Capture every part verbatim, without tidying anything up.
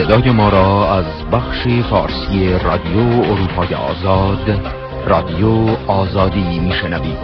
صدای ما را از بخش فارسی رادیو اروپای آزاد، رادیو آزادی میشنوید.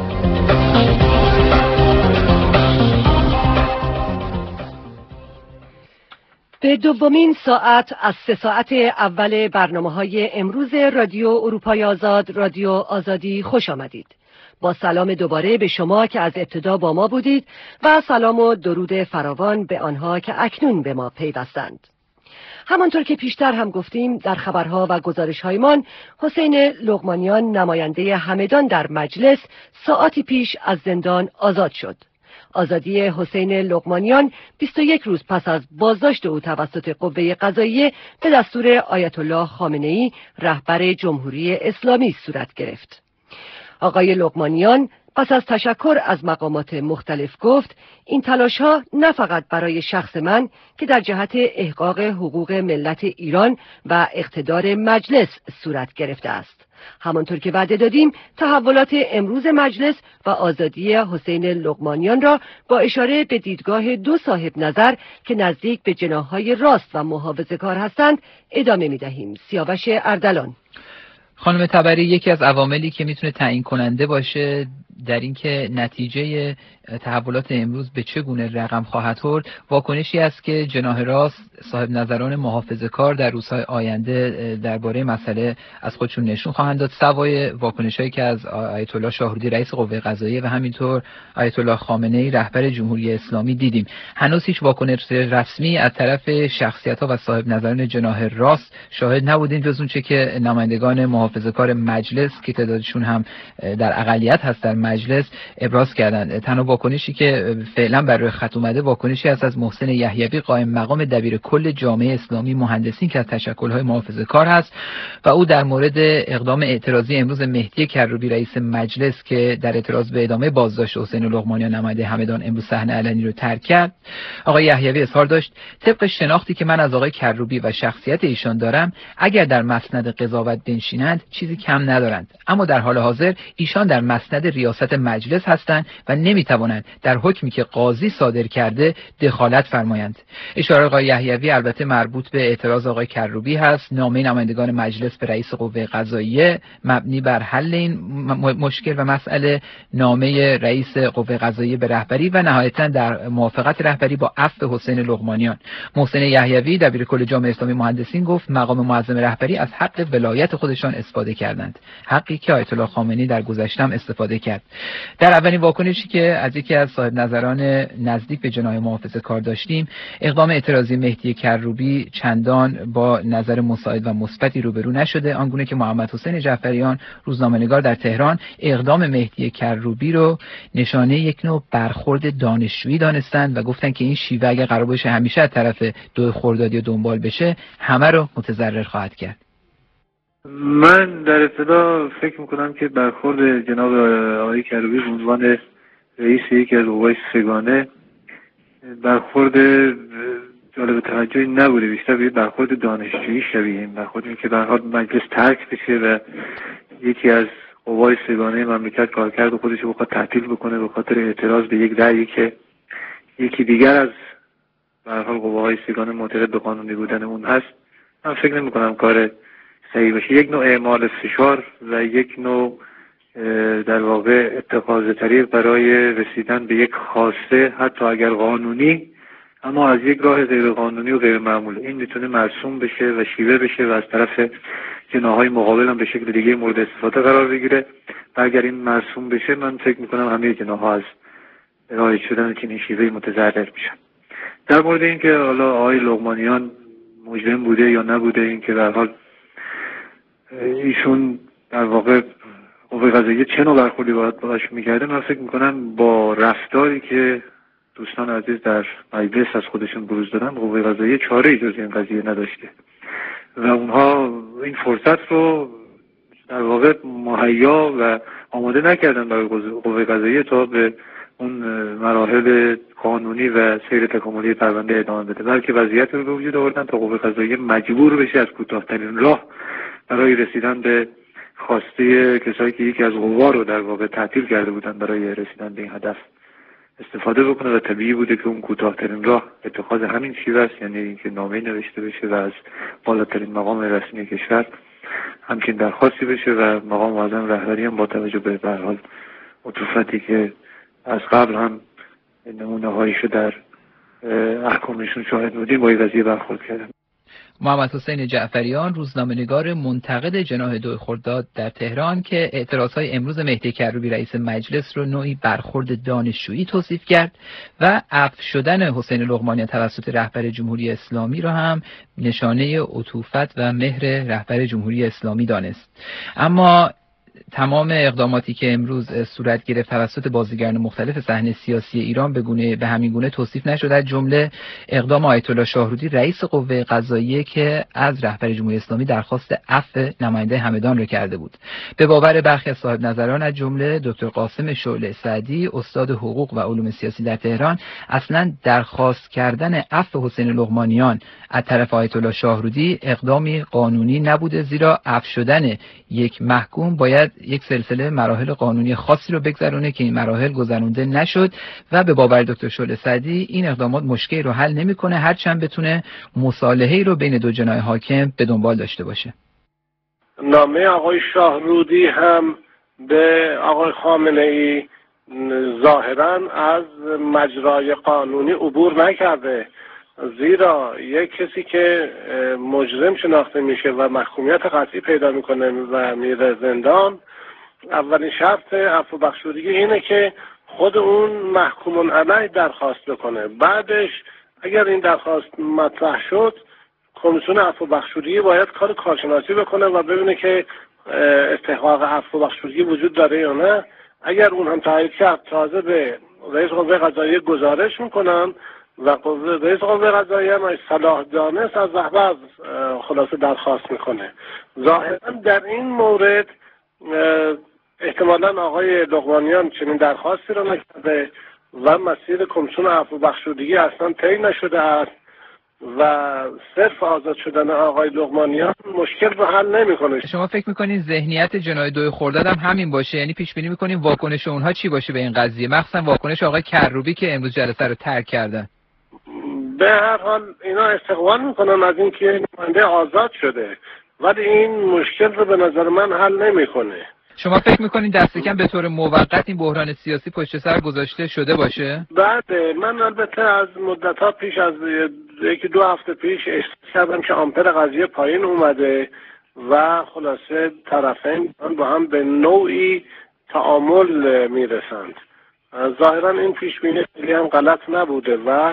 به دومین ساعت از سه ساعت اول برنامه‌های امروز رادیو اروپای آزاد، رادیو آزادی خوش آمدید. با سلام دوباره به شما که از ابتدا با ما بودید و سلام و درود فراوان به آنها که اکنون به ما پیوستند. همانطور که پیشتر هم گفتیم در خبرها و گزارش‌هایمان، حسین لقمانیان نماینده همدان در مجلس ساعتی پیش از زندان آزاد شد. آزادی حسین لقمانیان بیست و یک روز پس از بازداشت او توسط قوه قضاییه به دستور آیت الله خامنه‌ای رهبر جمهوری اسلامی صورت گرفت. آقای لقمانیان پس از تشکر از مقامات مختلف گفت این تلاش‌ها نه فقط برای شخص من که در جهت احقاق حقوق ملت ایران و اقتدار مجلس صورت گرفته است. همانطور که وعده دادیم تحولات امروز مجلس و آزادی حسین لقمانیان را با اشاره به دیدگاه دو صاحب نظر که نزدیک به جناح‌های راست و محافظه‌کار هستند ادامه می‌دهیم. سیاوش اردلان. خانم تبری، یکی از عواملی که میتونه تعیین کننده باشه در اینکه نتیجه تحولات امروز به چه گونه رقم خواهد خورد، واکنشی است که جناح راست صاحب نظران محافظه‌کار در روزهای آینده درباره مسئله از خودشون نشون خواهند داد، سوای واکنش‌هایی که از آیت الله شاهرودی رئیس قوه قضاییه و همینطور آیت الله خامنه‌ای رهبر جمهوری اسلامی دیدیم. هنوز هیچ واکنش رسمی از طرف شخصیت‌ها و صاحب نظران جناح راست شاهد نبودیم، جز اونچه که نمایندگان محافظه‌کار مجلس که تعدادشون هم در اقلیت هست در مجلس ابراز کردند. تنها واکنشی که فعلا بر روی خط اومده واکنشی است از محسن یحیوی قائم مقام دبیر کل جامعه اسلامی مهندسین که از تشکل‌های محافظه‌کار هست و او در مورد اقدام اعتراضی امروز مهدی کروبی رئیس مجلس که در اعتراض به ادامه بازداشت حسین لقمانیان نماینده همدان امروز صحنه علنی رو ترک کرد. آقای یحیوی اظهار داشت طبق شناختی که من از آقای کروبی و شخصیت ایشان دارم اگر در مسند قضاوت بنشینند چیزی کم ندارند، اما در حال حاضر ایشان در مسند ریاست مجلس هستند و نمیتوانند در حکمی که قاضی صادر کرده دخالت فرمایند. اشاره آقای یحیوی البته مربوط به اعتراض آقای کروبی هست. نامه نمایندگان مجلس به رئیس قوه قضاییه مبنی بر حل این مشکل و مسئله، نامه رئیس قوه قضاییه به رهبری و نهایتا در موافقت رهبری با عفو حسین لقمانیان. محسن یحیوی دبیر کل جامعه اسلامی مهندسین گفت مقام معظم رهبری از حق ولایت خودشان استفاده کردند، حقی که آیت الله خامنه‌ای در گذشته هم استفاده کرد. در اولین واکنشی که از یکی از صاحب نظران نزدیک به جناح محافظه‌کار داشتیم، اقدام اعتراضی مهدی کروبی چندان با نظر مساعد و مثبتی روبرو نشده، آنگونه که محمد حسین جعفریان روزنامه‌نگار در تهران اقدام مهدی کروبی رو نشانه یک نوع برخورد دانشجویی دانستند و گفتند که این شیوه اگر قرار باشه همیشه از طرف دو خردادی دنبال بشه همه رو متضرر خواهد کرد. من در ابتدا فکر میکنم که برخورد جناب آقای کروبی به عنوان رئیس یکی از قوای سگانه برخورد جالب توجهی نبوده، بیشتر به برخورد دانشجویی شبیه این برخوردی که در حال مجلس ترک بشه و یکی از قوای سگانه مملکت کار کرد و خودش رو بخواد تعطیل بکنه به خاطر اعتراض به یک رأیی که یکی دیگر از به هر حال قوای سگانه معتقد به قانونی بودن اون هست. من فکر نمی‌کنم کار صحیح باشه. یک نوع اعمال فشار و یک نوع در واقع اتخاذ طریق برای رسیدن به یک خواسته حتی اگر قانونی اما از یک راه غیر قانونی و غیر معمول، این میتونه مرسوم بشه و شیوه بشه و از طرف جناح‌های مقابل هم به شکل دیگه مورد استفاده قرار بگیره و اگر این مرسوم بشه من فکر میکنم همه جناح‌ها از رایج شدن که این شیوه متضرر میشن. در مورد اینکه حالا آقای لقمانیان مجرم بوده یا نبوده، این که در حال ایشون در واقع قوه قضاییه چه نوع برخوردی باید باش میکرده، من فکر میکنم با رفتاری که دوستان عزیز در مجلس از خودشون بروز دادن قوه قضاییه چاره‌ای جز این قضیه نداشته و اونها این فرصت رو در واقع مهیا و آماده نکردن برای قوه قضاییه تا به اون مراحل قانونی و سیر تکاملی پرونده ادامه بده، بلکه وضعیت رو به وجود آوردن تا قوه قضاییه مجبور بشه از کوتاه‌ترین راه برای رسیدن به خواسته کسایی که یکی از قوا رو در واقع تعطیل کرده بودن برای رسیدن به این هدف استفاده بکنه و طبیعی بوده که اون کوتاه‌ترین راه اتخاذ همین شیوه است، یعنی اینکه نامه نوشته بشه و از بالاترین مقام رسمی کشور همچین درخواستی بشه و مقام معظم رهبری هم با توجه به به هر حال عطوفتی که از قبل هم نمونه‌هایشو در احکامشون شاهد بودیم با این قضیه برخورد کردن. محمد حسین جعفریان، روزنامه‌نگار منتقد جناح دو خرداد در تهران، که اعتراضهای امروز مهدی کروبی رئیس مجلس رو نوعی برخورد دانشجویی توصیف کرد و عفو شدن حسین لقمانی توسط رهبر جمهوری اسلامی را هم نشانه عطوفت و مهر رهبر جمهوری اسلامی دانست. اما تمام اقداماتی که امروز صورت گرفت توسط بازیگران مختلف صحنه سیاسی ایران به گونه به همین گونه توصیف نشد، از جمله اقدام آیت الله شاهرودی رئیس قوه قضاییه که از رهبر جمهوری اسلامی درخواست عفو نماینده همدان را کرده بود. به باور برخی از صاحب نظران از جمله دکتر قاسم شعله سعدی، استاد حقوق و علوم سیاسی در تهران، اصلا درخواست کردن عفو حسین لقمانیان از طرف آیت الله شاهرودی اقدامی قانونی نبوده، زیرا عفو شدن یک محکوم باید یک سلسله مراحل قانونی خاصی رو بگذرونه که این مراحل گذرونده نشد و به باور دکتر شعله سعدی این اقدامات مشکلی رو حل نمیکنه، هرچند بتونه مصالحه‌ای رو بین دو جناح حاکم به دنبال داشته باشه. نامه آقای شاهرودی هم به آقای خامنه‌ای ظاهراً از مجرای قانونی عبور نکرده، زیرا یک کسی که مجرم شناخته میشه و محکومیت قطعی پیدا میکنه و میره زندان، اولین شرط عفو بخشودگی اینه که خود اون محکوم علیه درخواست بکنه. بعدش اگر این درخواست مطرح شد، کمیسیون عفو بخشودگی باید کار کارشناسی بکنه و ببینه که استحقاق عفو بخشودگی وجود داره یا نه. اگر اون هم تایید کرد، تازه به رئیس قوه قضاییه گزارش میکنن و رئیس قوه قضاییه هم صلاح دانست از رهبر خلاصه درخواست میکنه. ظاهرا در این مورد احتمالاً آقای لقمانیان چنین درخواستی رو نکرده و مسیر کمیسیون عفو بخشودگی اصلا طی نشده است و صرف آزاد شدن آقای لقمانیان مشکل رو حل نمیکنه. شما فکر میکنین ذهنیت جناح دو خرداد هم همین باشه؟ یعنی پیش بینی میکنین واکنش اونها چی باشه به این قضیه، مخصوصا واکنش آقای کروبی که امروز جلسه رو ترک کردن؟ به هر حال اینا استقبال میکنن از اینکه نماینده آزاد شده، ولی این مشکل رو به نظر من حل نمیکنه. شما فکر میکنین دست کم به طور موقت این بحران سیاسی پشت سر گذاشته شده باشه؟ بله، من البته از مدت‌ها پیش، از یکی دو هفته پیش احساس کردم که آمپر قضیه پایین اومده و خلاصه طرفین با هم به نوعی تعامل میرسند. ظاهرا این پیش بینی خیلی هم غلط نبوده و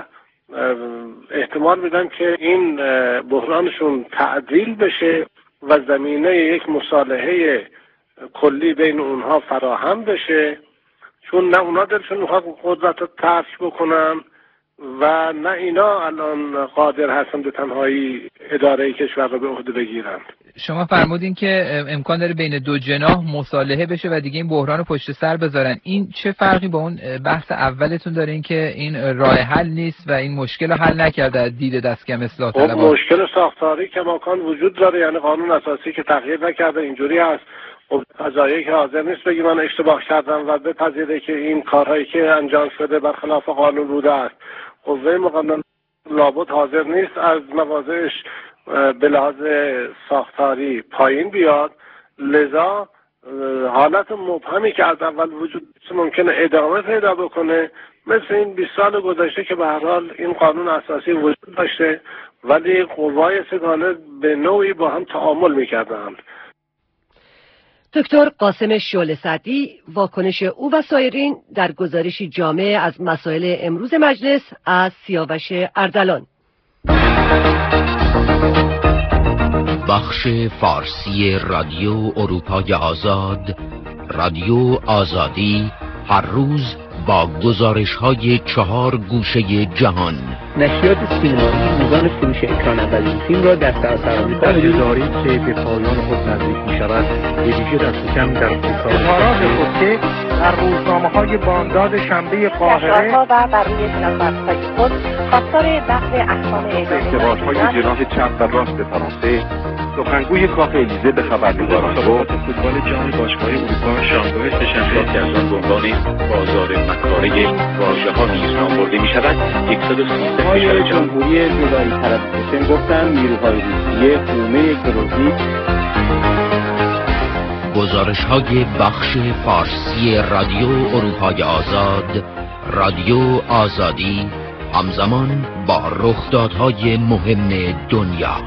احتمال میدم که این بحرانشون تعدیل بشه و زمینه یک مصالحه کلی بین اونها فراهم بشه، چون نه اونا دلشون میخواد قدرت رو ترک بکنن و نه اینا الان قادر هستن به تنهایی اداره کشور رو به عهده بگیرن. شما فرمودین که امکان داره بین دو جناح مصالحه بشه و دیگه این بحران رو پشت سر بذارن. این چه فرقی با اون بحث اولتون داره، این که این راه حل نیست و این مشکل رو حل نکرده از دید دستکم اصلاح طلبان؟ مشکل ساختاری که ماکان وجود داره، یعنی قانون اساسی که تغییر نکرده. اینجوری هست قضایی که حاضر نیست بگی من اشتباه کردم و بپذیره که این کارهایی که انجام شده برخلاف قانون بوده است. قوه مقننه لابد حاضر نیست از مواضعش به لحاظ ساختاری پایین بیاد، لذا حالت مبهمی که از اول وجود ممکنه ادامه پیدا بکنه، مثل این بیست سال گذشته که به هر حال این قانون اساسی وجود داشته ولی قوای سگانه به نوعی با هم تعامل میکردند. دکتر قاسم شعله سعدی، واکنش او و سایرین در گزارشی جامع از مسائل امروز مجلس از سیاوش اردلان. بخش فارسی رادیو اروپای آزاد، رادیو آزادی، هر روز با گزارش‌های چهار گوشه جهان. نشریات سینمایی میزان فروش اکران اولین فیلم را در سراسر آمریکا داری که به پایان خود نزدیک می‌شود، به ویژه دست کم در آمریکا. اظهارات حکومت در روزنامه‌های بامداد شنبه قاهره و بر روی سیاست‌های خود خواستار نقل احکام اعلامی ازدواج‌های جناح چپ و راست فرانسه سخنگوی کاخ الیزه به خبرنگاران گفت فوتبال جام باشگاه اروپا شامگاه سه‌شنبه که از آن به عنوان بازار مکاره واژه‌ها نیز نام برده می‌شود صد و سیزده کشور جمهوری جدایی طلب حسین گفتند نیروهای روسیه حومه گروهی گزارش‌های بخش فارسی رادیو اروپای آزاد، رادیو آزادی، همزمان با رخدادهای مهم دنیا.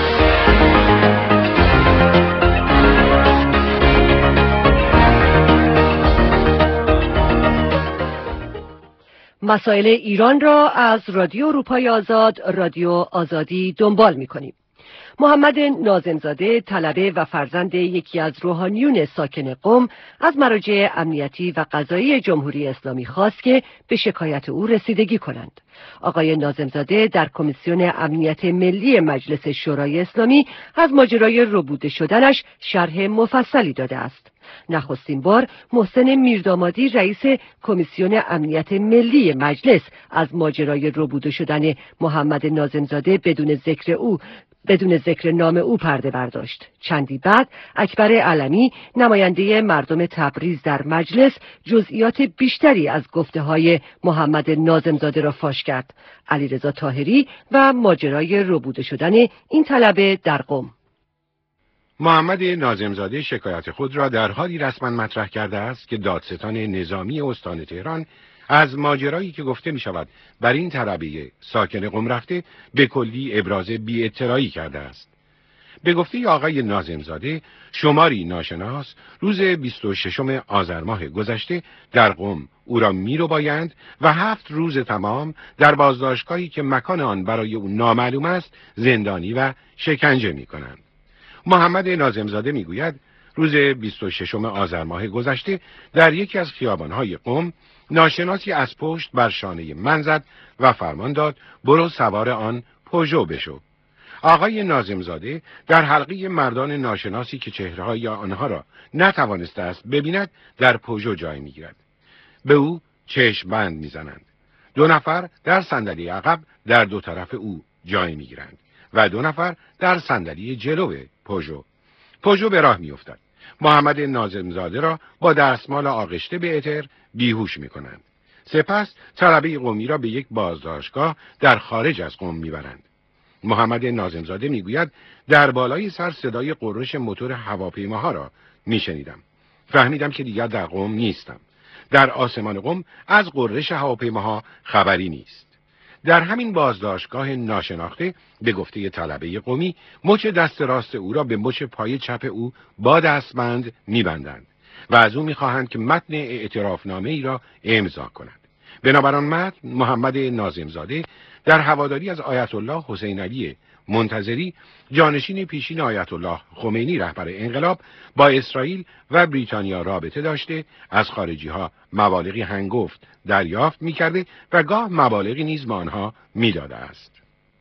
مسائل ایران را از رادیو اروپای آزاد، رادیو آزادی دنبال می‌کنیم. محمد ناظمزاده، طلبه و فرزند یکی از روحانیون ساکن قم، از مراجع امنیتی و قضایی جمهوری اسلامی خواست که به شکایت او رسیدگی کنند. آقای ناظمزاده در کمیسیون امنیت ملی مجلس شورای اسلامی از ماجرای ربوده شدنش شرح مفصلی داده است. نخستین بار محسن میردامادی رئیس کمیسیون امنیت ملی مجلس از ماجرای ربوده شدن محمد ناظمزاده بدون ذکر او بدون ذکر نام او پرده برداشت. چندی بعد اکبر علمی، نماینده مردم تبریز در مجلس، جزئیات بیشتری از گفته‌های محمد ناظمزاده را فاش کرد. علیرضا طاهری و ماجرای ربوده شدن این طلبه در قم. محمد ناظمزاده شکایت خود را در حالی رسما مطرح کرده است که دادستان نظامی استان تهران از ماجرایی که گفته می شود بر این طلبه ساکن قم رفته به کلی ابراز بی اطلاعی کرده است. به گفته آقای ناظمزاده، شماری ناشناس روز بیست و ششم آذر ماه گذشته در قم او را می رو بایند و هفت روز تمام در بازداشتگاهی که مکان آن برای او نامعلوم است زندانی و شکنجه می کنند. محمد ناظمزاده می گوید روز بیست و ششم آذر ماه گذشته در یکی از خیابان‌های قم ناشناسی از پشت بر شانه من زد و فرمان داد برو سوار آن پژو بشو. آقای ناظمزاده در حلقه مردان ناشناسی که چهره‌های آنها را نتوانسته است ببیند در پژو جای می‌گیرد. به او چشم بند می‌زنند. دو نفر در صندلی عقب در دو طرف او جای می‌گیرند و دو نفر در صندلی جلو پژو. پژو به راه می‌افتد. محمد ناظمزاده را با دستمال آغشته به اتر بیهوش می‌کنند. سپس طلبه قمی را به یک بازداشتگاه در خارج از قم می‌برند. محمد ناظمزاده میگوید در بالای سر صدای غرش موتور هواپیماها را میشنیدم. فهمیدم که دیگر در قم نیستم. در آسمان قم از غرش هواپیماها خبری نیست. در همین بازداشتگاه ناشناخته به گفته طلبه قمی مچ دست راست او را به مچ پای چپ او با دستبند میبندند و از او میخواهند که متن اعترافنامه ای را امضا کند. بنابراین متن محمد ناظمزاده در هواداری از آیت الله حسین علی منتظری، جانشین پیشین آیت الله خمینی رهبر انقلاب، با اسرائیل و بریتانیا رابطه داشته، از خارجی ها مبالغی هنگفت دریافت می‌کرده و گاه مبالغی نیز به آنها می‌داده است.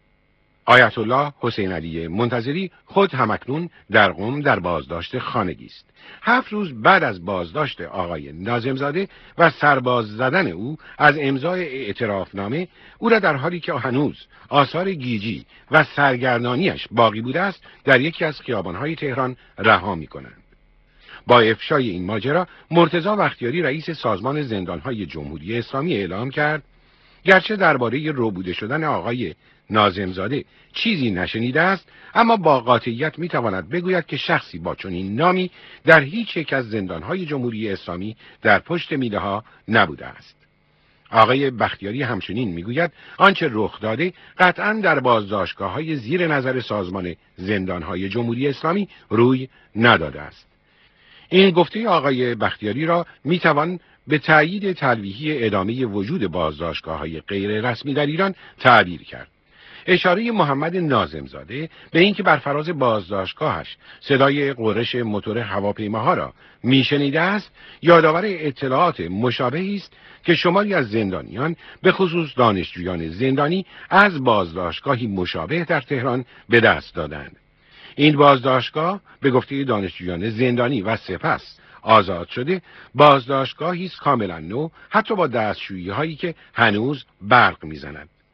آیت الله حسین علی منتظری خود همکنون در قم در بازداشت خانگی است. هفت روز بعد از بازداشت آقای ناظمزاده و سرباز زدن او از امضای اعترافنامه، او را در حالی که هنوز آثار گیجی و سرگردانیش باقی بوده است در یکی از خیابان‌های تهران رها می‌کنند. با افشای این ماجرا مرتضی بختیاری رئیس سازمان زندان‌های جمهوری اسلامی اعلام کرد گرچه درباره ربوده شدن آقای ناظمزاده چیزی نشنیده است، اما با قاطعیت میتواند بگوید که شخصی با چنین نامی در هیچ یک از زندانهای جمهوری اسلامی در پشت میله ها نبوده است. آقای بختیاری همچنین میگوید آنچه رخ داده قطعاً در بازداشتگاه‌های زیر نظر سازمان زندانهای جمهوری اسلامی روی نداده است. این گفته آقای بختیاری را میتوان به تأیید تلویحی ادامه وجود بازداشتگاه‌های غیر رسمی در ایران تعبیر کرد. اشاره محمد ناظمزاده به اینکه بر فراز بازداشتگاهش صدای غرش موتور هواپیماها را میشنیده است، یادآور اطلاعات مشابهی است که شماری از زندانیان به خصوص دانشجویان زندانی از بازداشتگاهی مشابه در تهران به دست دادند. این بازداشتگاه به گفته دانشجویان زندانی و سپس آزاد شده بازداشتگاهی است کاملا نو، حتی با دستشویی هایی که هنوز برق میزنند.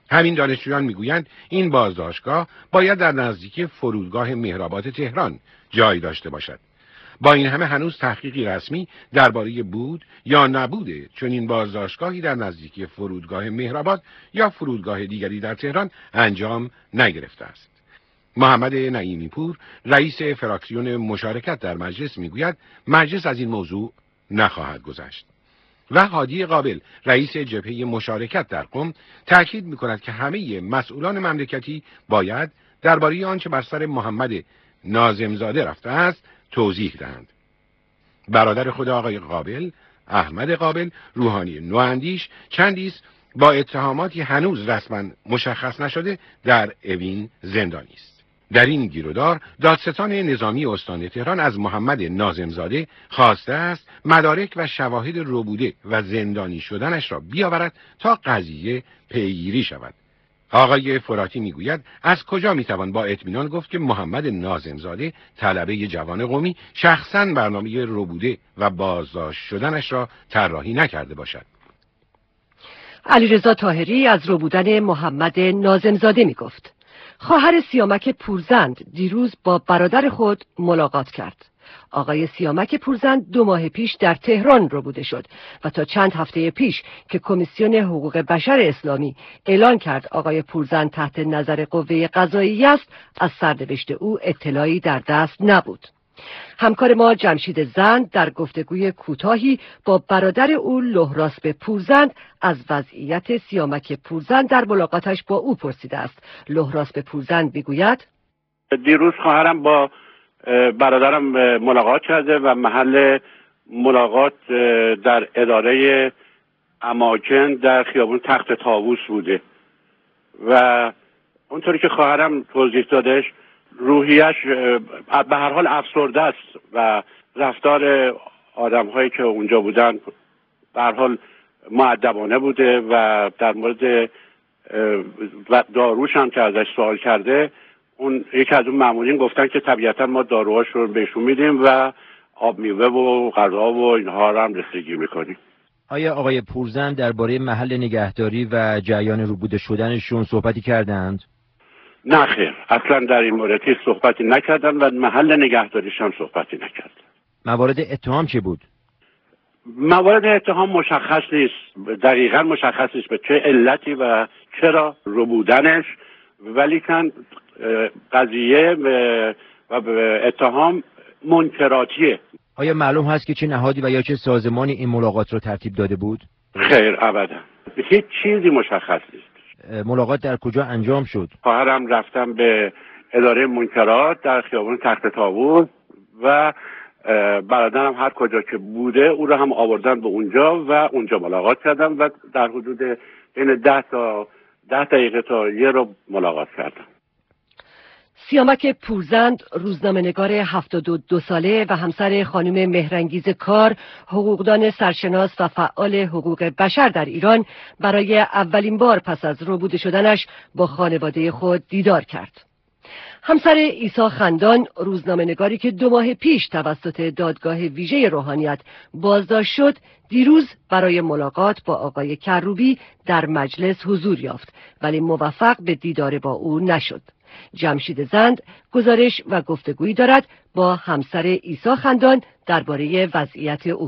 همین دانشجویان میگویند این بازداشتگاه باید در نزدیکی فرودگاه مهرآباد تهران جای داشته باشد. با این همه هنوز تحقیقی رسمی درباره بود یا نبود چنین بازداشتگاهی در نزدیکی فرودگاه مهرآباد یا فرودگاه دیگری در تهران انجام نگرفته است. محمد نعیمی پور، رئیس فراکسیون مشارکت در مجلس میگوید مجلس از این موضوع نخواهد گذشت. و هادی قابل، رئیس جبهه مشارکت در قم، تاکید می‌کند که همه مسئولان مملکتی باید درباره آنچه بر سر محمد ناظمزاده رفته است توضیح دهند. برادر خود آقای قابل، احمد قابل، روحانی نواندیش، چندی است با اتهاماتی هنوز رسما مشخص نشده در اوین زندانی است. در این گیرودار دادستان نظامی استان تهران از محمد ناظمزاده خواسته است مدارک و شواهد ربوده و زندانی شدنش را بیاورد تا قضیه پیگیری شود. آقای فراتی میگوید از کجا میتوان با اطمینان گفت که محمد ناظمزاده طلبه جوان قمی شخصاً برنامه ربوده و بازداشت شدنش را طراحی نکرده باشد. علیرضا طاهری از ربودن محمد ناظمزاده میگفت خواهر سیامک پورزند دیروز با برادر خود ملاقات کرد. آقای سیامک پورزند دو ماه پیش در تهران ربوده شد و تا چند هفته پیش که کمیسیون حقوق بشر اسلامی اعلان کرد آقای پورزند تحت نظر قوه قضاییه است، از سرنوشت او اطلاعی در دست نبود. همکار ما جمشید زند در گفتگوی کوتاهی با برادر او لهراسب پورزند از وضعیت سیامک پورزند در ملاقاتش با او پرسیده است. لهراسب پورزند میگوید دیروز خواهرم با برادرم ملاقات کرده و محل ملاقات در اداره اماکن در خیابون تخت طاووس بوده و اونطوری که خواهرم توضیح دادش روحیش به هر حال افسرده است و رفتار آدم هایی که اونجا بودن به هر حال مؤدبانه بوده و در مورد داروش هم که ازش سوال کرده اون یکی از اون مامورین گفتن که طبیعتا ما داروهاش رو بهشون میدیم و آب میوه و غذا و اینها رو هم رسیدگی میکنیم. آیا آقای پورزند درباره محل نگهداری و جریان ربوده شدنشون صحبتی کردند؟ نه خیر، اصلا در این مورد هیچ صحبتی نکردن و محل نگهداریش هم صحبتی نکردن. موارد اتهام چه بود؟ موارد اتهام مشخص نیست، دقیقاً مشخص نیست به چه علتی و چرا ربودنش، ولی کن قضیه و اتهام منکراتیه. آیا معلوم هست که چه نهادی و یا چه سازمانی این ملاقات رو ترتیب داده بود؟ خیر ابدا، هیچ چیزی مشخص نیست. ملاقات در کجا انجام شد؟ خواهرم رفتم به اداره منکرات در خیابان تخت طاووس و برادرم هر کجا که بوده او رو هم آوردن به اونجا و اونجا ملاقات کردم و در حدود بین ده تا ده دقیقه تا یه رو ملاقات کردم. سیامک پورزند روزنامه‌نگار هفتاد و دو ساله و همسر خانم مهرانگیز کار، حقوقدان سرشناس و فعال حقوق بشر در ایران، برای اولین بار پس از ربوده شدنش با خانواده خود دیدار کرد. همسر عیسی خندان، روزنامه‌نگاری که دو ماه پیش توسط دادگاه ویژه روحانیت بازداشت شد، دیروز برای ملاقات با آقای کروبی در مجلس حضور یافت، ولی موفق به دیدار با او نشد. جمشید زند گزارش و گفتگویی دارد با همسر عیسی خندان درباره وضعیت او.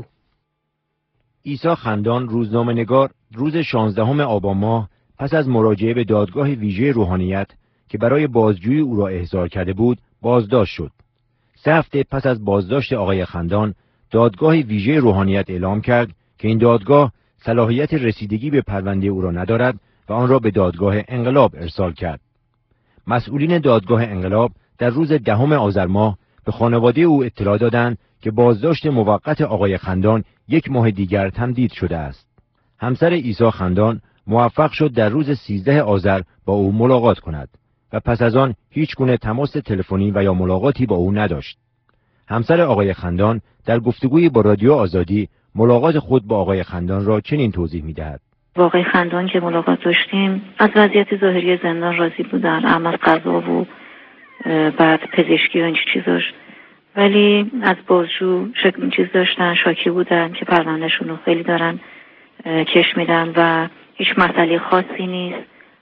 عیسی خندان، روزنامه‌نگار، روز شانزدهم آبان ماه پس از مراجعه به دادگاه ویژه روحانیت که برای بازجویی او را احضار کرده بود، بازداشت شد. سه هفته پس از بازداشت آقای خندان، دادگاه ویژه روحانیت اعلام کرد که این دادگاه صلاحیت رسیدگی به پرونده او را ندارد و آن را به دادگاه انقلاب ارسال کرد. مسئولین دادگاه انقلاب در روز دهم آذر ماه به خانواده او اطلاع دادند که بازداشت موقت آقای خندان یک ماه دیگر تمدید شده است. همسر عیسی خندان موفق شد در روز سیزده آذر با او ملاقات کند و پس از آن هیچ گونه تماس تلفنی و یا ملاقاتی با او نداشت. همسر آقای خندان در گفتگویی با رادیو آزادی ملاقات خود با آقای خندان را چنین توضیح می‌دهد. با آقای خندان که ملاقات داشتیم از وضعیت ظاهری زندان راضی بودن، اما از قضا و بعد پزشکی و این چیزاش، ولی از بازجو شکل این چیز داشتن، شاکی بودن که پروندهشون رو خیلی دارن کش میدن و هیچ مسئله خاصی نیست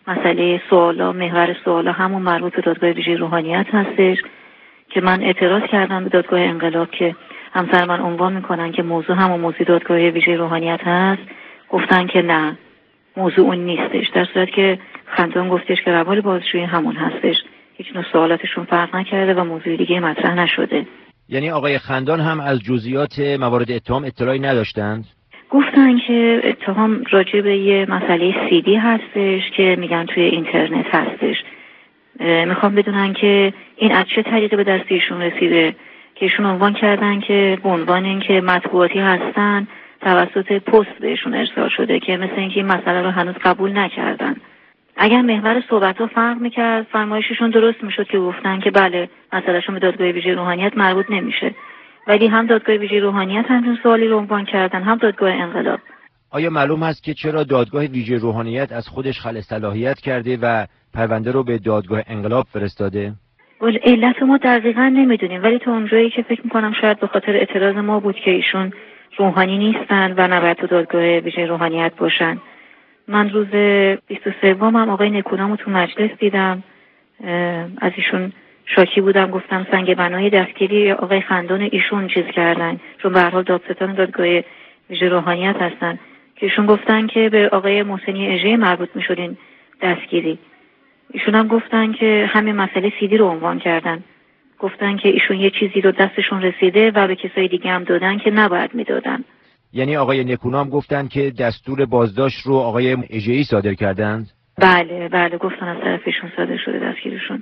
مسئله سوالا، محور سوالا همون مربوط به دادگاه ویژه روحانیت هستش که من اعتراض کردم به دادگاه انقلاب که همسر من عنوان میکنن که موضوع همون موضوع دادگاه ویژه روحانیت هست. گفتن که نه، موضوع اون نیستش، در صورت که خندان گفتش که روال بازجویی همون هستش، هیچ نوع سوالاتشون فرق نکرده و موضوع دیگه مطرح نشده. یعنی آقای خندان هم از جزئیات موارد اتهام اطلاعی نداشتند؟ گفتن که اتهام راجع به یه مسئله سی دی هستش که میگن توی اینترنت هستش. میخوام بدونن که این از چه طریقی به دست ایشون رسیده که ایشون عنوان کردن که به عنوان اینکه مطبوعاتی هستن توسط پست بهشون ارسال شده که مثل اینکه این مسئله رو هنوز قبول نکردن. اگر محور صحبت ها فرق میکرد فرمایششون درست میشد که گفتن که بله مسئلهشون به دادگاه ویژه روحانیت مربوط نمیشه، ولی هم دادگاه ویژه روحانیت همچین سوالی رو عنوان کردن هم دادگاه انقلاب. آیا معلوم است که چرا دادگاه ویژه روحانیت از خودش خلع صلاحیت کرده و پرونده رو به دادگاه انقلاب فرستاده؟ علت ما دقیقاً نمیدونیم، ولی تا اونجایی که فکر میکنم شاید به خاطر اعتراض ما بود که ایشون روحانی نیستن و نباید تو دادگاه ویژه روحانیت باشن. من روز بیست و سوم هم آقای نکونامو تو مجلس دیدم، از ایشون شاکی بودم، گفتم سنگ بنای دستگیری آقای خندان ایشون چیز کردن، چون به هر حال دادستان دادگاه ویژه روحانیت هستن، که ایشون گفتن که به آقای محسنی اژه مربوط میشدین دستگیری. ایشون هم گفتن که همین مسئله سیدی رو عنوان کردن، گفتن که ایشون یه چیزی رو دستشون رسیده و به کسای دیگه هم دادن که نباید میدادن. یعنی آقای نکونام گفتن که دستور بازداشت رو آقای اژه‌ای صادر کردند؟ بله بله گفتن از طرف ایشون صادر شده دستگیرشون،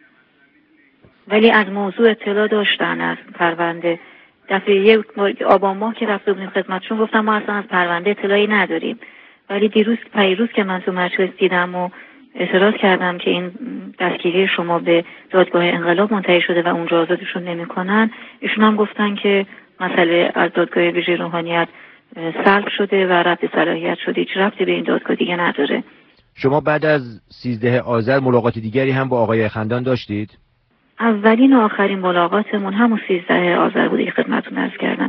ولی از موضوع اطلاع داشتن از پرونده. دفعه یک آبان ماه که رفته بودیم خدمتشون گفتم ما اصلا از پرونده اطلاعی نداریم، ولی دیروز پیروز که من تو مجلس دیدم و اعتراض کردم که این دستگیری شما به دادگاه انقلاب منتهی شده و اونجا آزادشون نمی‌کنن، ایشون هم گفتن که مسئله از دادگاه ویژه روحانیت سلب شده و رد صلاحیت شده، هیچ ربطی به این دادگاه دیگه نداره. شما بعد از سیزده آذر ملاقات دیگری هم با آقای خندان داشتید؟ اولین و آخرین ملاقاتمون همون سیزده آذر بوده که خدمتتون عرض کردم.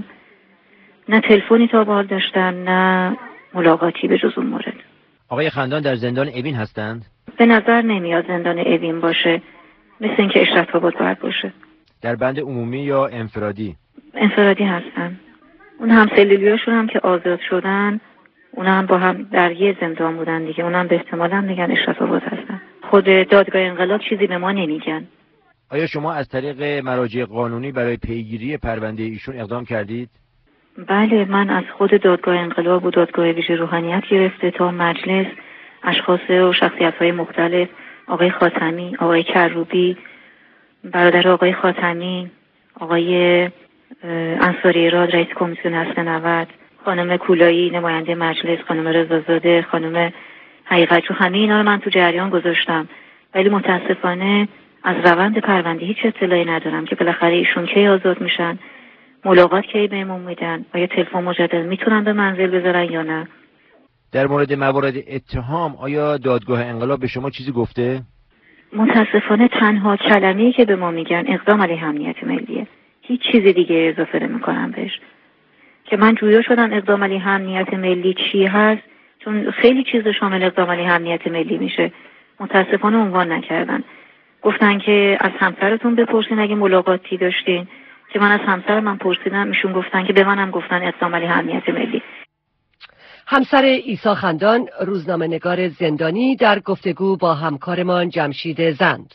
نه تلفنی تا به حال داشتم نه ملاقاتی به جز اون مورد. آقای خندان در زندان اوین هستند؟ به نظر نمیاد زندان اوین باشه، مثل اینکه اشرف آباد باید باشه. در بند عمومی یا انفرادی؟ انفرادی هستن. اون هم سلولیاشون هم که آزاد شدن اون هم با هم در یه زندان بودن دیگه، اون هم به احتمال هم میگن اشرف آباد هستن. خود دادگاه انقلاب چیزی به ما نمیگن. آیا شما از طریق مراجع قانونی برای پیگیری پرونده ایشون اقدام کردید؟ بله، من از خود دادگاه انقلاب و دادگاه ویژه روحانیت گرفته تا مجلس اشخاص و شخصیت‌های مختلف، آقای خاتمی، آقای کروبی، برادر آقای خاتمی، آقای انصاری راد رئیس کمیسیون اصل نود، خانم کولایی نماینده مجلس، خانم رضازاده، خانم حقیقتجو، همه اینا رو من تو جریان گذاشتم، ولی متاسفانه از روند پرونده هیچ اطلاعی ندارم که بالاخره ایشون کی آزاد میشن، ملاقات کی بهمون میدن، آیا تلفن مجدد میتونن به منزل بذارن یا نه. در مورد موارد اتهام آیا دادگاه انقلاب به شما چیزی گفته؟ متاسفانه تنها کلمه‌ای که به ما میگن اقدام علیه امنیت ملیه، هیچ چیز دیگه اضافه نمی‌کنم بهش. که من جویا شدم اقدام علیه امنیت ملی چی هست، چون خیلی چیز شامل اقدام علیه امنیت ملی میشه، متاسفانه عنوان نکردن. گفتن که از همسرتون بپرسین اگه ملاقاتی داشتین، که من از همسر من پرسیدم، ایشون گفتن که به منم گفتن اقدام علیه امنیت ملی. همسر عیسی خندان، روزنامه‌نگار زندانی، در گفتگو با همکارمان جمشید زند.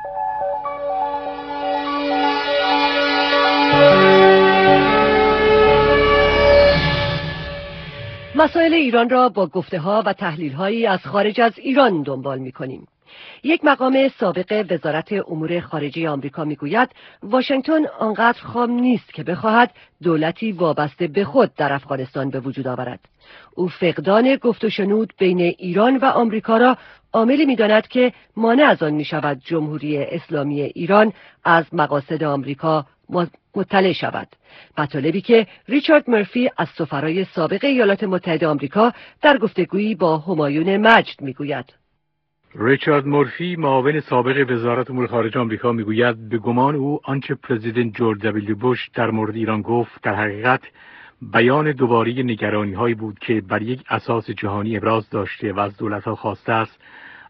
مسائل ایران را با گفته‌ها و تحلیل‌هایی از خارج از ایران دنبال می‌کنیم. یک مقام سابق وزارت امور خارجه آمریکا میگوید واشنگتن آنقدر خام نیست که بخواهد دولتی وابسته به خود در افغانستان به وجود آورد. او فقدان گفت و شنود بین ایران و آمریکا را عاملی می‌داند که مانع از آن می‌شود جمهوری اسلامی ایران از مقاصد آمریکا مطلع شود. مطالبی که ریچارد مرفی از سفرای سابق ایالات متحده آمریکا در گفتگویی با همایون مجد میگوید. ریچارد مورفی، معاون سابق وزارت امور خارجه آمریکا، میگوید به گمان او آنچه پرزیدنت جورج دبلیو بوش در مورد ایران گفت در حقیقت بیان دوباره نگرانی هایی بود که بر یک اساس جهانی ابراز داشته و از دولت‌ها خواسته است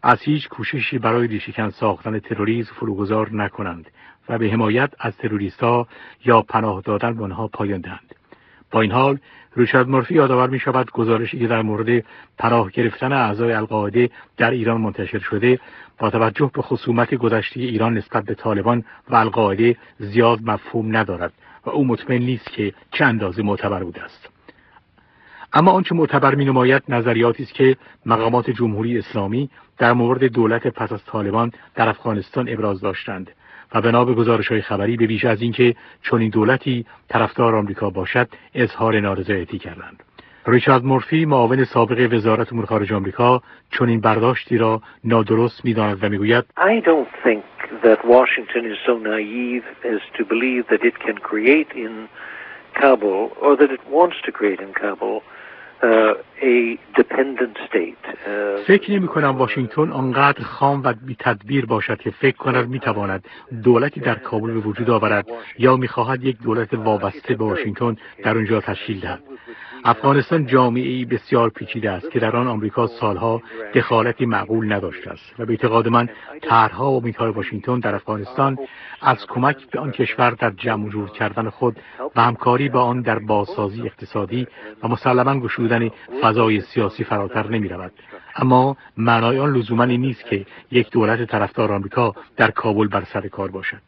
از هیچ کوششی برای ریشه‌کن ساختن تروریسم فروگذار نکنند و به حمایت از تروریست‌ها یا پناه دادن به آنها پایان دهند. با این حال ریچارد مورفی یادآور می شود گزارشی که در مورد پناه گرفتن اعضای القاعده در ایران منتشر شده با توجه به خصومت گذشته ایران نسبت به طالبان و القاعده زیاد مفهوم ندارد و او مطمئن نیست که چه اندازه معتبر بوده است. اما آنچه معتبر می نماید نظریاتی است که مقامات جمهوری اسلامی در مورد دولت پس از طالبان در افغانستان ابراز داشتند و بنا به گزارش‌های خبری به بیش از اینکه چنین دولتی طرفدار آمریکا باشد اظهار نارضایتی کردند. ریچارد مورفی معاون سابق وزارت امور خارجه آمریکا چنین برداشتی را نادرست می‌داند و می‌گوید I don't think that Washington is so naive as to believe that it can create in Kabul or that it wants to create in Kabul Uh, a dependent state. Uh, فکر نمی کنم واشنگتن آنقدر خام و بی تدبیر باشد که فکر کند می تواند دولتی در کابل به وجود آورد یا می خواهد یک دولت وابسته به واشنگتن در آنجا تشکیل دهد. افغانستان جامعه‌ای بسیار پیچیده است که در آن آمریکا سالها دخالتی معقول نداشته است و به اعتقاد من طرح‌ها و امیدهای واشنگتن در افغانستان از کمک به آن کشور در جمع جور کردن خود و همکاری با آن در بازسازی اقتصادی و مسلماً گشودن فضای سیاسی فراتر نمی‌رود. اما معنای آن لزوماً این نیست که یک دولت طرفدار آمریکا در کابل بر سر کار باشد.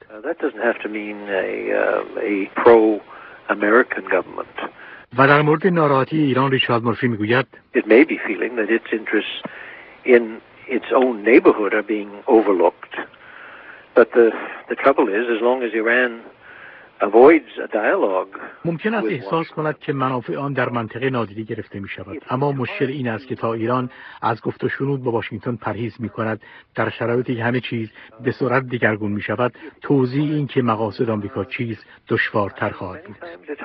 و در مورد ناراحتی ایران ریچارد مورفی میگوید It may be feeling that its interests in its own neighborhood are being overlooked. But the the trouble is as long as Iran avoids a dialogue. ممکن است احساس کند که منافع آن در منطقه نادیده گرفته می شود. اما مشکل این است که تا ایران از گفت و شنود با واشنگتن پرهیز می کند در شرایطی که همه چیز به سرعت دگرگون می شود توضیح این که مقاصد آمریکا چیز دشوارتر خواهد بود.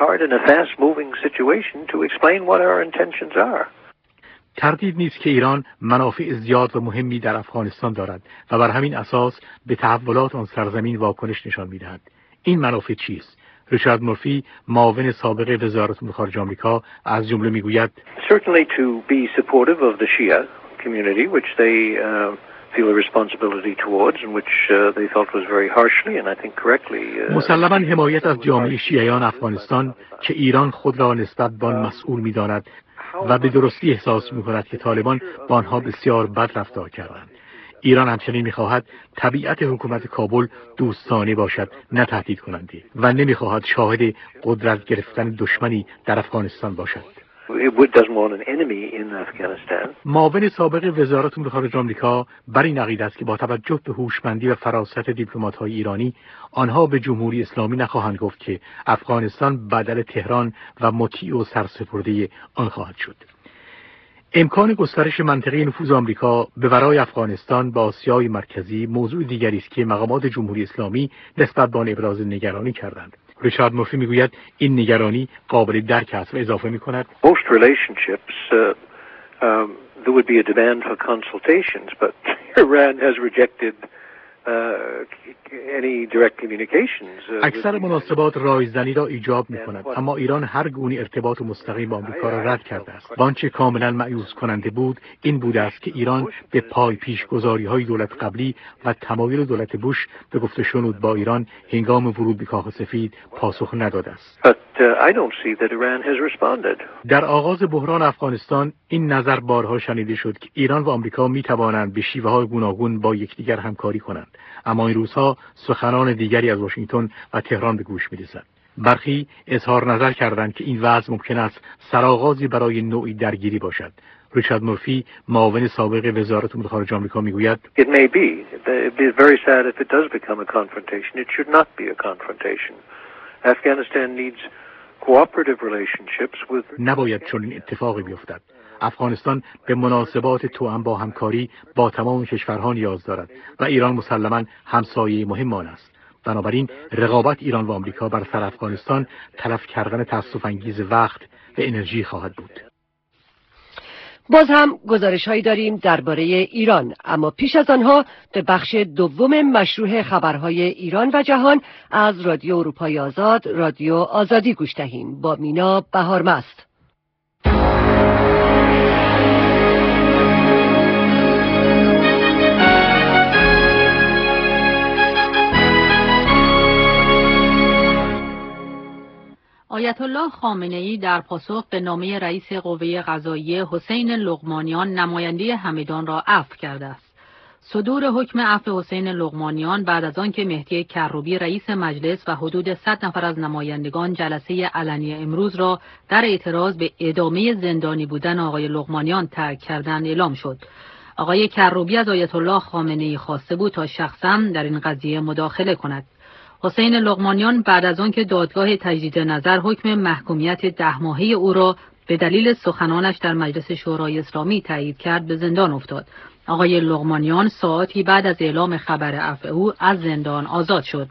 تردید نیست که ایران منافع زیاد و مهمی در افغانستان دارد و بر همین اساس به تحولات آن سرزمین واکنش نشان می دهد. این منافع چیست؟ ریچارد مورفی معاون سابق وزارت امور خارجه آمریکا از جمله میگوید Certainly to be supportive of the Shia community which they uh, feel a responsibility towards and which uh, they felt was very harshly and I think correctly. مسلماً حمایت از جامعه شیعیان افغانستان که ایران خود را نسبت به آن مسئول می‌داند و به درستی احساس می‌کند که طالبان با آنها بسیار بد رفتار کردند. ایران همچنین می‌خواهد طبیعت حکومت کابل دوستانه باشد نه تهدید کننده و نمی‌خواهد شاهد قدرت گرفتن دشمنی در افغانستان باشد. معاون سابق وزارت امور خارجه آمریکا بر این عقیده است که با توجه به هوشمندی و فراست دیپلمات‌های ایرانی آنها به جمهوری اسلامی نخواهند گفت که افغانستان بدل تهران و مطیع و سرسپرده آن خواهد شد. امکان گسترش منطقه نفوذ آمریکا به ورای افغانستان با آسیای مرکزی موضوع دیگری است که مقامات جمهوری اسلامی نسبت به آن ابراز نگرانی کردند. ریچارد مورفی میگوید این نگرانی قابل درک است و اضافه میکند Most relationships uh, um, there would be a demand for consultations but Iran has rejected اکثر مناسبات رایزنی را ایجاب می کند اما ایران هر گونه ارتباط مستقیم با آمریکا را رد کرده است. وانچه کاملا مایوس کننده بود این بوده است که ایران به پای پیشگذاری های دولت قبلی و تمایل دولت بوش به گفت و شنود با ایران هنگام ورود به کاخ سفید پاسخ نداده است. But, uh, I don't see that Iran has responded. در آغاز بحران افغانستان این نظر بارها شنیده شد که ایران و آمریکا می توانند به شیوه های گوناگون با یکدیگر همکاری کنند. اما این روزها سخنان دیگری از واشنگتن و تهران به گوش می‌رسد. برخی اظهار نظر کردند که این وضع ممکن است سرآغازی برای نوعی درگیری باشد. ریچارد مورفی معاون سابق وزارت امور خارجه آمریکا میگوید It may be. It would be very sad if it does become a confrontation. It should not be a confrontation. Afghanistan needs cooperative relationships with نباید چنین اتفاقی بیفتد. افغانستان به مناسبات توأم با همکاری با تمام کشورها نیاز دارد و ایران مسلماً همسایه مهم آن است. بنابراین رقابت ایران و آمریکا بر سر افغانستان تلف کردن تأسف انگیز وقت و انرژی خواهد بود. باز هم گزارش هایی داریم درباره ایران، اما پیش از آنها به بخش دوم مشروع خبرهای ایران و جهان از رادیو اروپای آزاد، رادیو آزادی گوش دهیم با مینا بهارمست. آیت الله خامنه‌ای در پاسخ به نامه رئیس قوه قضاییه حسین لقمانیان نماینده همدان را عفو کرده است. صدور حکم عفو حسین لقمانیان بعد از آنکه مهدی کروبی رئیس مجلس و حدود صد نفر از نمایندگان جلسه علنی امروز را در اعتراض به ادامه زندانی بودن آقای لقمانیان ترک کردند اعلام شد. آقای کروبی از آیت الله خامنه‌ای خواسته بود تا شخصا در این قضیه مداخله کند. حسین لقمانیان بعد از آنکه دادگاه تجدید نظر حکم محکومیت ده ماهه او را به دلیل سخنانش در مجلس شورای اسلامی تایید کرد به زندان افتاد. آقای لقمانیان ساعاتی بعد از اعلام خبر عفو او از زندان آزاد شد.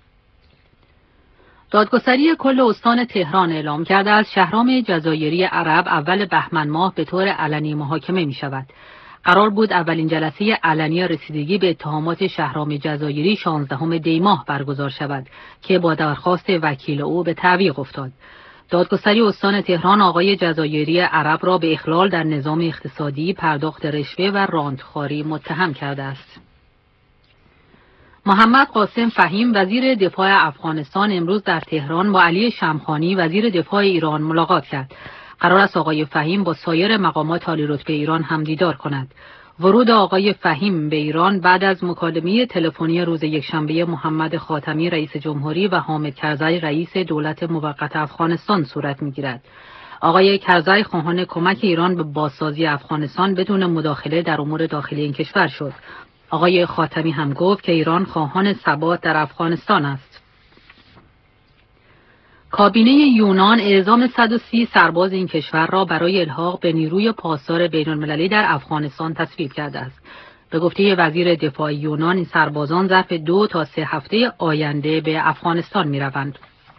دادگستری کل استان تهران اعلام کرده از شهرام جزایری عرب اول بهمن ماه به طور علنی محاکمه می شود. قرار بود اولین جلسه علنی رسیدگی به اتهامات شهرام جزایری شانزدهم دی ماه برگزار شود که با درخواست وکیل او به تعویق افتاد. دادگستری استان تهران آقای جزایری عرب را به اخلال در نظام اقتصادی، پرداخت رشوه و رانتخواری متهم کرده است. محمد قاسم فهیم وزیر دفاع افغانستان امروز در تهران با علی شمخانی وزیر دفاع ایران ملاقات کرد. قرار است آقای فهیم با سایر مقامات عالی رتبه ایران هم دیدار کند. ورود آقای فهیم به ایران بعد از مکالمه تلفنی روز یکشنبه محمد خاتمی رئیس جمهوری و حامد کرزی رئیس دولت موقت افغانستان صورت می‌گیرد. آقای کرزی خواهان کمک ایران به بازسازی افغانستان بدون مداخله در امور داخلی این کشور شد. آقای خاتمی هم گفت که ایران خواهان ثبات در افغانستان است. کابینه یونان اعزام صد و سی سرباز این کشور را برای الحاق به نیروی پاسدار بین‌المللی در افغانستان تصویب کرده است. به گفته وزیر دفاع یونان این سربازان ظرف دو تا سه هفته آینده به افغانستان می‌روند.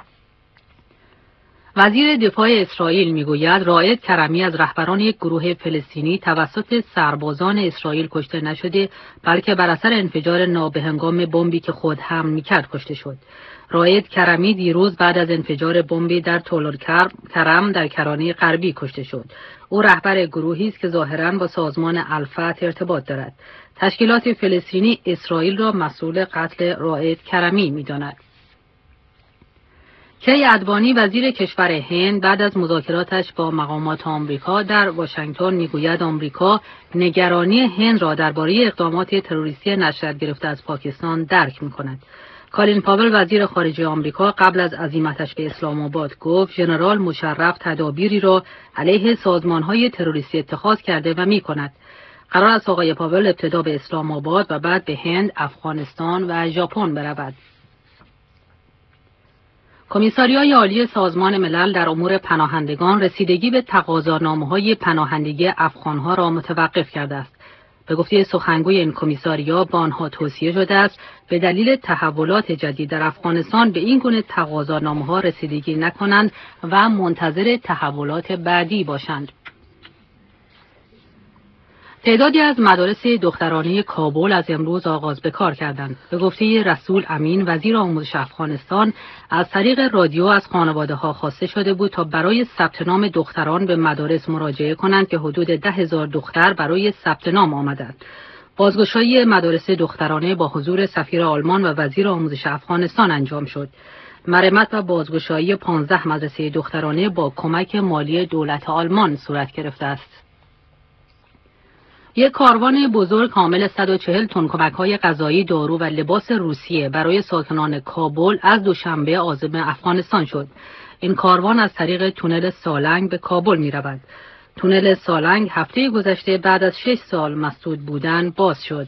وزیر دفاع اسرائیل میگوید رائد کرمی از رهبران یک گروه فلسطینی توسط سربازان اسرائیل کشته نشده بلکه بر اثر انفجار نابهنگام بمبی که خود حمل می‌کرد کشته شد. رائد کرمی دیروز بعد از انفجار بمبی در طول‌الکرم در کرانه غربی کشته شد. او رهبر گروهی است که ظاهراً با سازمان الفتح ارتباط دارد. تشکیلات فلسطینی اسرائیل را مسئول قتل رائد کرمی می‌داند. کی ادوانی وزیر کشور هند بعد از مذاکراتش با مقامات آمریکا در واشنگتن میگوید آمریکا نگرانی هند را درباره اقدامات تروریستی نشأت گرفته از پاکستان درک می‌کند. کالین پاول وزیر خارجه آمریکا قبل از عزیمتش به اسلام آباد گفت ژنرال مشرف تدابیری را علیه سازمان‌های تروریستی اتخاذ کرده و می‌کند. قرار است آقای پاول ابتدا به اسلام آباد و بعد به هند، افغانستان و ژاپن برود. کمیساریای عالی سازمان ملل در امور پناهندگان رسیدگی به تقاضانامه‌های پناهندگی افغان‌ها را متوقف کرده است. به گفته سخنگوی این کمیساریا به آنها توصیه شده است به دلیل تحولات جدید در افغانستان به این گونه تقاضانامه‌ها رسیدگی نکنند و منتظر تحولات بعدی باشند. تعدادی از مدارس دخترانه کابل از امروز آغاز به کار کردند. به گفته رسول امین وزیر آموزش افغانستان از طریق رادیو از خانواده‌ها خواسته شده بود تا برای ثبت نام دختران به مدارس مراجعه کنند که حدود ده هزار دختر برای ثبت نام آمدند. بازگشایی مدارس دخترانه با حضور سفیر آلمان و وزیر آموزش افغانستان انجام شد. مرمت و بازگشایی پانزده مدرسه دخترانه با کمک مالی دولت آلمان صورت گرفته است. یک کاروان بزرگ حامل صد و چهل تن کمک‌های غذایی، دارو و لباس روسیه برای ساکنان کابل از دوشنبه عازم افغانستان شد. این کاروان از طریق تونل سالنگ به کابل می‌رود. تونل سالنگ هفته گذشته بعد از شش سال مسدود بودن باز شد.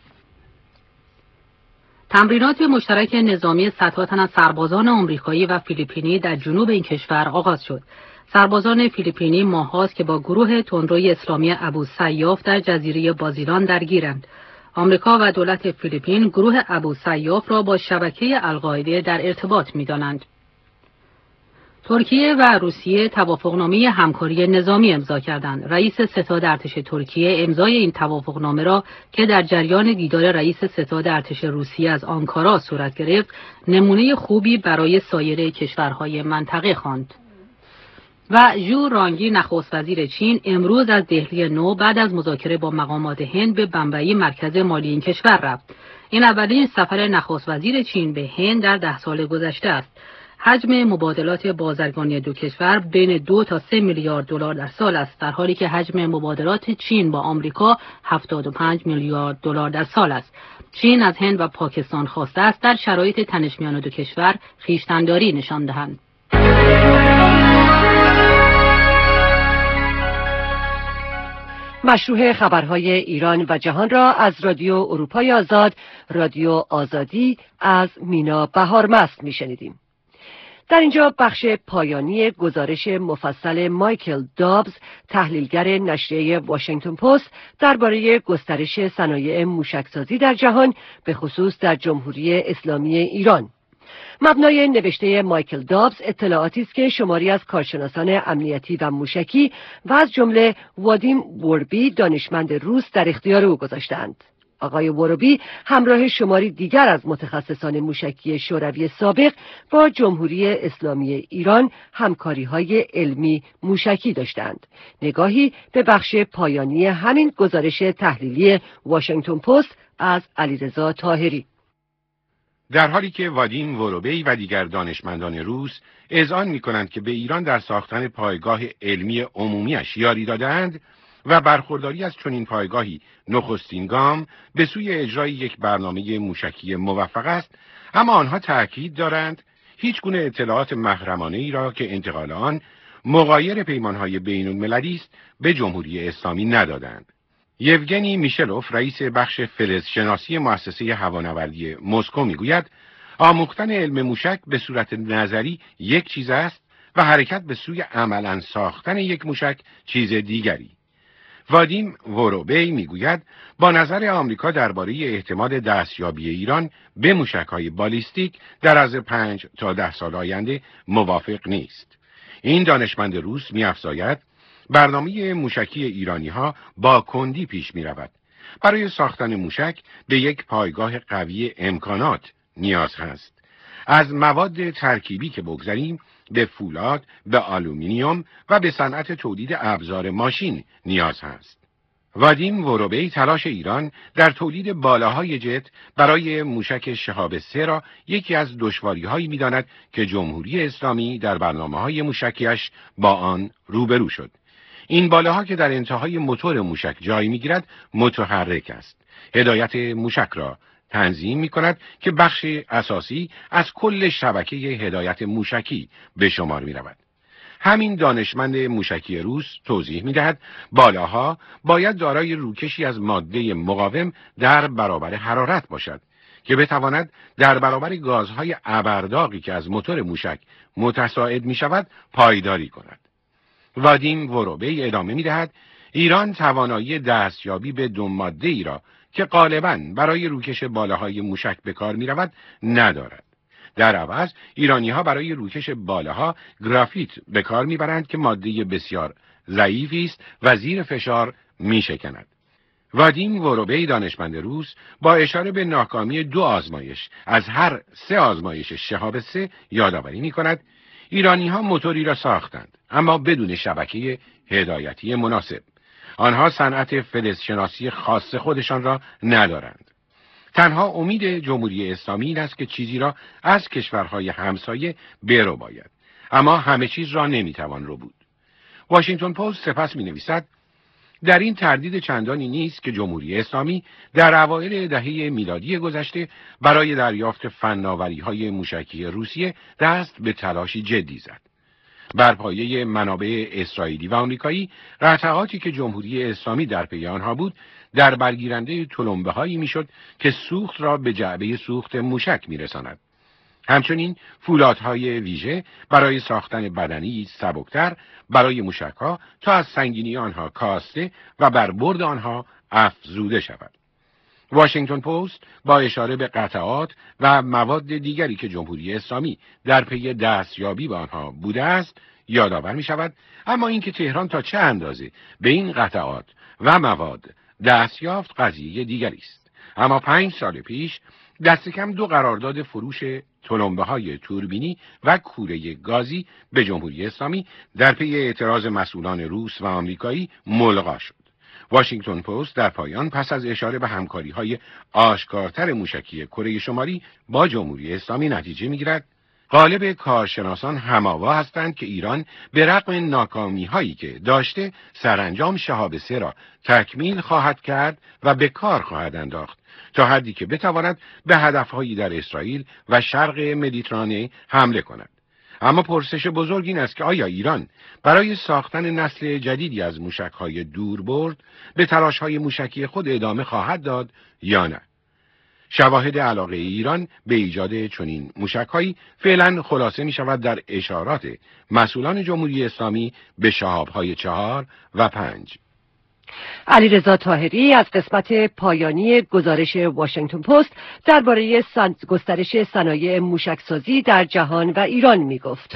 تمرینات مشترک نظامی صدها تن از سربازان آمریکایی و فیلیپینی در جنوب این کشور آغاز شد. سربازان فیلیپینی ماه‌هاست که با گروه تندروی اسلامی ابوسیاف در جزیره بازیلان درگیرند. آمریکا و دولت فیلیپین گروه ابوسیاف را با شبکه القاعده در ارتباط می‌دانند. ترکیه و روسیه توافقنامه همکاری نظامی امضا کردند. رئیس ستاد ارتش ترکیه امضای این توافقنامه را که در جریان دیدار رئیس ستاد ارتش روسیه از آنکارا صورت گرفت، نمونه خوبی برای سایر کشورهای منطقه خواند. و ژو رانگی نخست وزیر چین امروز از دهلی نو بعد از مذاکره با مقامات هند به بمبئی مرکز مالی این کشور رفت. این اولین سفر نخست وزیر چین به هند در ده سال گذشته است. حجم مبادلات بازرگانی دو کشور بین دو تا سه میلیارد دلار در سال است، در حالی که حجم مبادلات چین با آمریکا هفتاد و پنج میلیارد دلار در سال است. چین از هند و پاکستان خواسته است در شرایط تنش میان دو کشور خویشتن‌داری نشان دهند. مشروع خبرهای ایران و جهان را از رادیو اروپای آزاد، رادیو آزادی از مینا بهارمست میشنیدیم. در اینجا بخش پایانی گزارش مفصل مایکل دابز، تحلیلگر نشریه واشنگتن پست، درباره گسترش صنایع موشکسازی در جهان، به خصوص در جمهوری اسلامی ایران. مبنای نوشته مایکل دابز اطلاعاتی است که شماری از کارشناسان امنیتی و موشکی و از جمله وادیم وربی، دانشمند روس، در اختیار او گذاشتند. آقای وروبی همراه شماری دیگر از متخصصان موشکی شوروی سابق با جمهوری اسلامی ایران همکاری‌های علمی موشکی داشتند. نگاهی به بخش پایانی همین گزارش تحلیلی واشنگتن پست از علیرضا طاهری. در حالی که وادیم وروبی و دیگر دانشمندان روس اذعان می‌کنند که به ایران در ساختن پایگاه علمی عمومیش یاری دادند و برخورداری از چنین پایگاهی نخستین گام به سوی اجرای یک برنامه موشکی موفق است، اما آنها تأکید دارند هیچ گونه اطلاعات محرمانه ای را که انتقال آن مغایر پیمانهای بین المللی است به جمهوری اسلامی ندادند. یوگنی میشلوف، رئیس بخش فلزشناسی مؤسسه هوانوردی مسکو، میگوید آموختن علم موشک به صورت نظری یک چیز است و حرکت به سوی عملاً ساختن یک موشک چیز دیگری. وادیم وروبی میگوید با نظر آمریکا درباره احتمال دستیابی ایران به موشک‌های بالیستیک در از پنج تا ده سال آینده موافق نیست. این دانشمند روس می‌افزاید برنامه موشکی ایرانی‌ها با کندی پیش می‌رود. برای ساختن موشک به یک پایگاه قوی امکانات نیاز هست. از مواد ترکیبی که بگذاریم به فولاد، به آلومینیوم و به صنعت تولید ابزار ماشین نیاز هست. وادیم وروبی تلاش ایران در تولید بالاهای جت برای موشک شهاب سه را یکی از دشواری‌هایی می‌داند که جمهوری اسلامی در برنامه‌های موشکیش با آن روبرو شد. این بالاها که در انتهای موتور موشک جای می‌گیرد متحرک است. هدایت موشک را تنظیم می کند که بخش اساسی از کل شبکه هدایت موشکی به شمار می رود. همین دانشمند موشکی روس توضیح می دهد بالاها باید دارای روکشی از ماده مقاوم در برابر حرارت باشد که بتواند در برابر گازهای ابرداغی که از موتور موشک متصاعد می شود پایداری کند. وادیم وروبی ادامه می دهد ایران توانایی دستیابی به دو ماده ای را که غالباً برای روکش بالاهای موشک به کار می رود ندارد. در عوض ایرانی‌ها برای روکش بالاها گرافیت به کار می برند که ماده بسیار ضعیفی است و زیر فشار می شکند. وادیم وروبی دانشمند روس با اشاره به ناکامی دو آزمایش از هر سه آزمایش شهاب سه یادآوری می کند ایرانی‌ها موتوری را ساختند اما بدون شبکه هدایتی مناسب. آنها صنعت فلزشناسی خاص خودشان را ندارند. تنها امید جمهوری اسلامی این است که چیزی را از کشورهای همسایه برو باید، اما همه چیز را نمیتوان رو بود. واشنگتن پست سپس می نویسد در این تردید چندانی نیست که جمهوری اسلامی در اوایل دهه میلادی گذشته برای دریافت فناوری‌های موشکی روسیه دست به تلاشی جدی زد. بر پایه منابع اسرائیلی و آمریکایی قطعاتی که جمهوری اسلامی در پی آنها بود در برگیرنده تلمبه‌هایی میشد که سوخت را به جعبه سوخت موشک میرساند. همچنین فولادهای ویژه برای ساختن بدنی سبکتر برای موشک‌ها تا از سنگینی آنها کاسته و بر برد آنها افزوده شود. واشنگتن پست با اشاره به قطعات و مواد دیگری که جمهوری اسلامی در پی دستیابی به آنها بوده است یادآور می شود، اما اینکه تهران تا چه اندازه به این قطعات و مواد دست یافت قضیه دیگری است. اما پنج سال پیش دست کم دو قرارداد فروش تلمبه‌های توربینی و کوره گازی به جمهوری اسلامی در پی اعتراض مسئولان روس و آمریکایی ملغا شد. واشنگتن پست در پایان پس از اشاره به همکاری‌های آشکارتر موشکی کره شمالی با جمهوری اسلامی نتیجه می‌گیرد غالب کارشناسان هم‌آوا هستند که ایران به رغم ناکامی‌هایی که داشته سرانجام شهاب سه را تکمیل خواهد کرد و به کار خواهد انداخت تا حدی که بتواند به هدف‌هایی در اسرائیل و شرق مدیترانه حمله کند. اما پرسش بزرگ این است که آیا ایران برای ساختن نسل جدیدی از موشک‌های دوربرد به تلاش‌های موشکی خود ادامه خواهد داد یا نه؟ شواهد علاقه ایران به ایجاد چنین موشک‌هایی فعلا خلاصه می‌شود در اشارات مسئولان جمهوری اسلامی به شهاب‌های چهار و پنج. علیرضا طاهری از قسمت پایانی گزارش واشنگتن پست درباره سن... گسترش صنایع موشکسازی در جهان و ایران می‌گفت.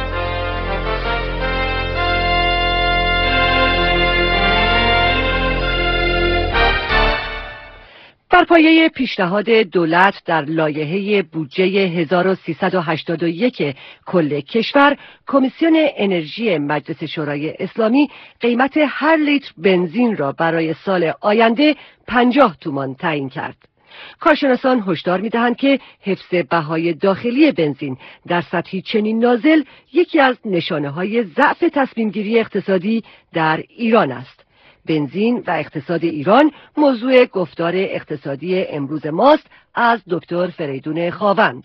بر پایه پیشنهاد دولت در لایحه بودجه هزار و سیصد و هشتاد و یک کل کشور، کمیسیون انرژی مجلس شورای اسلامی قیمت هر لیتر بنزین را برای سال آینده پنجاه تومان تعیین کرد. کارشناسان هشدار می‌دهند که حفظ بهای داخلی بنزین در سطحی چنین نازل یکی از نشانه‌های ضعف تصمیم‌گیری اقتصادی در ایران است. بنزین و اقتصاد ایران موضوع گفتار اقتصادی امروز ماست از دکتر فریدون خاوند.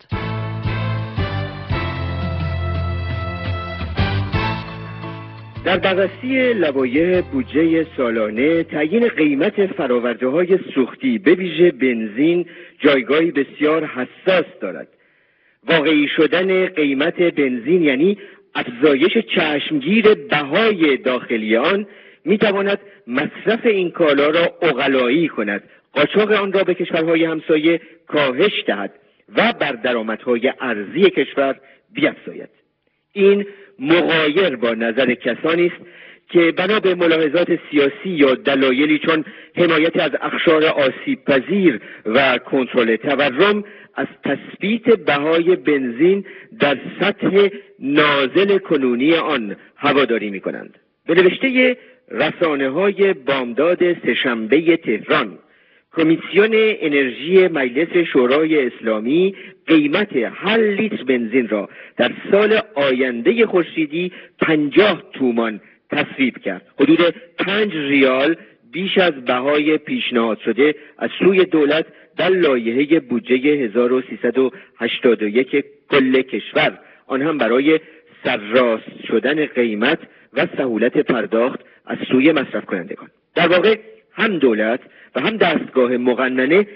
در بررسی لوایح بودجه سالانه، تعیین قیمت فرآورده‌های سوختی به ویژه بنزین جایگاهی بسیار حساس دارد. واقعی شدن قیمت بنزین یعنی افزایش چشمگیر بهای داخلی آن میتواند مصرف این کالا را عقلایی کند، قاچاق آن را به کشورهای همسایه کاهش دهد و بر درآمدهای ارزی کشور بیفزاید. این مغایر با نظر کسانی است که بنا به ملاحظات سیاسی یا دلایلی چون حمایت از اقشار آسیب پذیر و کنترل تورم از تثبیت بهای بنزین در سطح نازل کنونی آن هواداری می کنند. به نوشته رسانه های بامداد سه‌شنبه تهران، کمیسیون انرژی مجلس شورای اسلامی قیمت هر لیتر بنزین را در سال آینده خورشیدی پنجاه تومان تصویب کرد. حدود پنج ریال بیش از بهای پیشنهاد شده از سوی دولت در لایحه بودجه هزار و سیصد و هشتاد و یک کل کشور، آن هم برای سرراست شدن قیمت و سهولت پرداخت از سوی مصرف کنندگان. در واقع هم دولت و هم دستگاه مقننه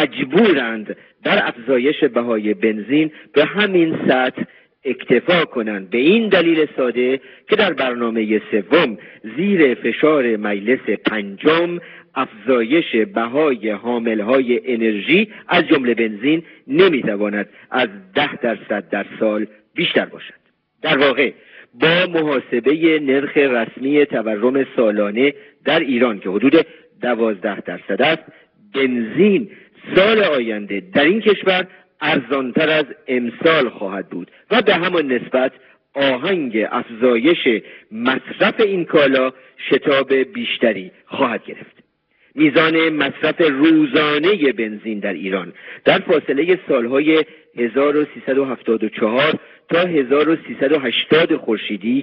مجبورند در افزایش بهای بنزین به همین سطح اکتفا کنند، به این دلیل ساده که در برنامه سوم زیر فشار مجلس پنجم افزایش بهای حاملهای انرژی از جمله بنزین نمیتواند از ده درصد در سال بیشتر باشد. در واقع با محاسبه نرخ رسمی تورم سالانه در ایران که حدود دوازده درصد است، بنزین سال آینده در این کشور ارزانتر از امسال خواهد بود و به همان نسبت آهنگ افزایش مصرف این کالا شتاب بیشتری خواهد گرفت. میزان مصرف روزانه بنزین در ایران در فاصله سالهای هزار و سیصد و هفتاد و چهار تا هزار و سیصد و هشتاد خورشیدی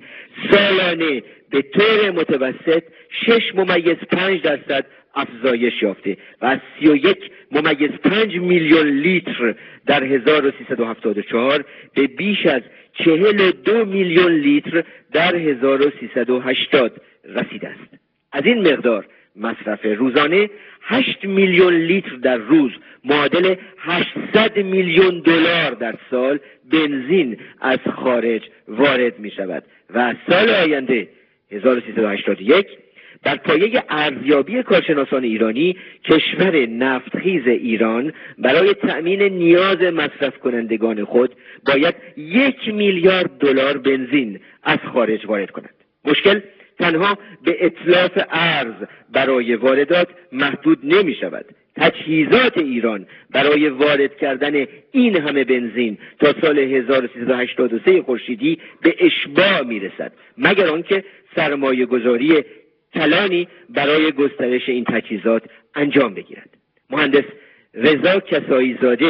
سالانه به طور متوسط شش ممیز پنج درصد افزایش یافته و از سی و یک ممیز پنج میلیون لیتر در هزار و سیصد و هفتاد و چهار به بیش از چهل و دو میلیون لیتر در هزار و سیصد و هشتاد رسیده است. از این مقدار مصرف روزانه هشت میلیون لیتر در روز معادل هشتصد میلیون دلار در سال بنزین از خارج وارد می شود و سال آینده هزار و سیصد و هشتاد و یک در پایه ارزیابی کارشناسان ایرانی کشور نفتخیز ایران برای تأمین نیاز مصرف کنندگان خود باید یک میلیارد دلار بنزین از خارج وارد کند. مشکل تنها به اتلاف ارز برای واردات محدود نمی شود. تجهیزات ایران برای وارد کردن این همه بنزین تا سال هزار و سیصد و هشتاد و سه خورشیدی به اشباع می رسد، مگر آنکه سرمایه گذاری کلانی برای گسترش این تجهیزات انجام بگیرد. مهندس رضا کسایی زاده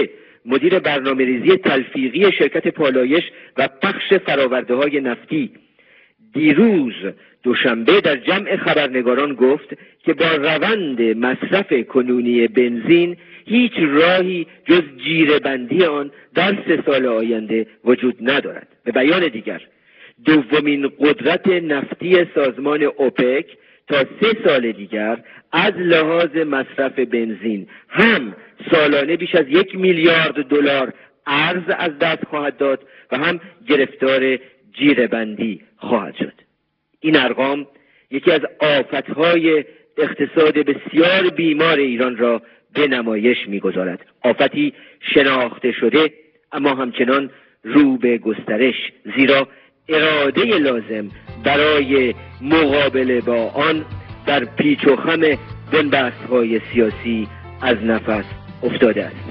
مدیر برنامه‌ریزی تلفیقی شرکت پالایش و پخش فرآورده‌های نفتی، دیروز دوشنبه در جمع خبرنگاران گفت که با روند مصرف کنونی بنزین هیچ راهی جز جیره‌بندی آن در سه سال آینده وجود ندارد. به بیان دیگر، دومین قدرت نفتی سازمان اوپک تا سه سال دیگر از لحاظ مصرف بنزین هم سالانه بیش از یک میلیارد دلار ارز از دست خواهد داد و هم گرفتار جیره‌بندی خواهد شد. این ارقام یکی از آفتهای اقتصاد بسیار بیمار ایران را به نمایش می‌گذارد. آفتی شناخته شده اما همچنان رو به گسترش، زیرا اراده لازم برای مقابله با آن در پیچ و خم بنبست‌های سیاسی از نفس افتاده است.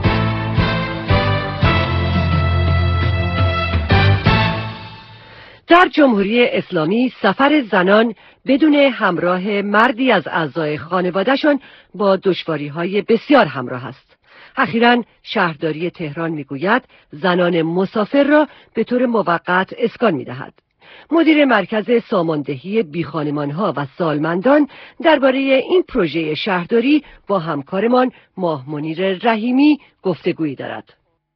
در جمهوری اسلامی سفر زنان بدون همراه مردی از اعضای خانواده‌شان با دشواری‌های بسیار همراه است. اخیراً شهرداری تهران میگوید زنان مسافر را به طور موقت اسکان می‌دهد. مدیر مرکز ساماندهی بیخانمان‌ها و سالمندان درباره این پروژه شهرداری با همکارمان ماه منیر رحیمی گفتگویی دارد.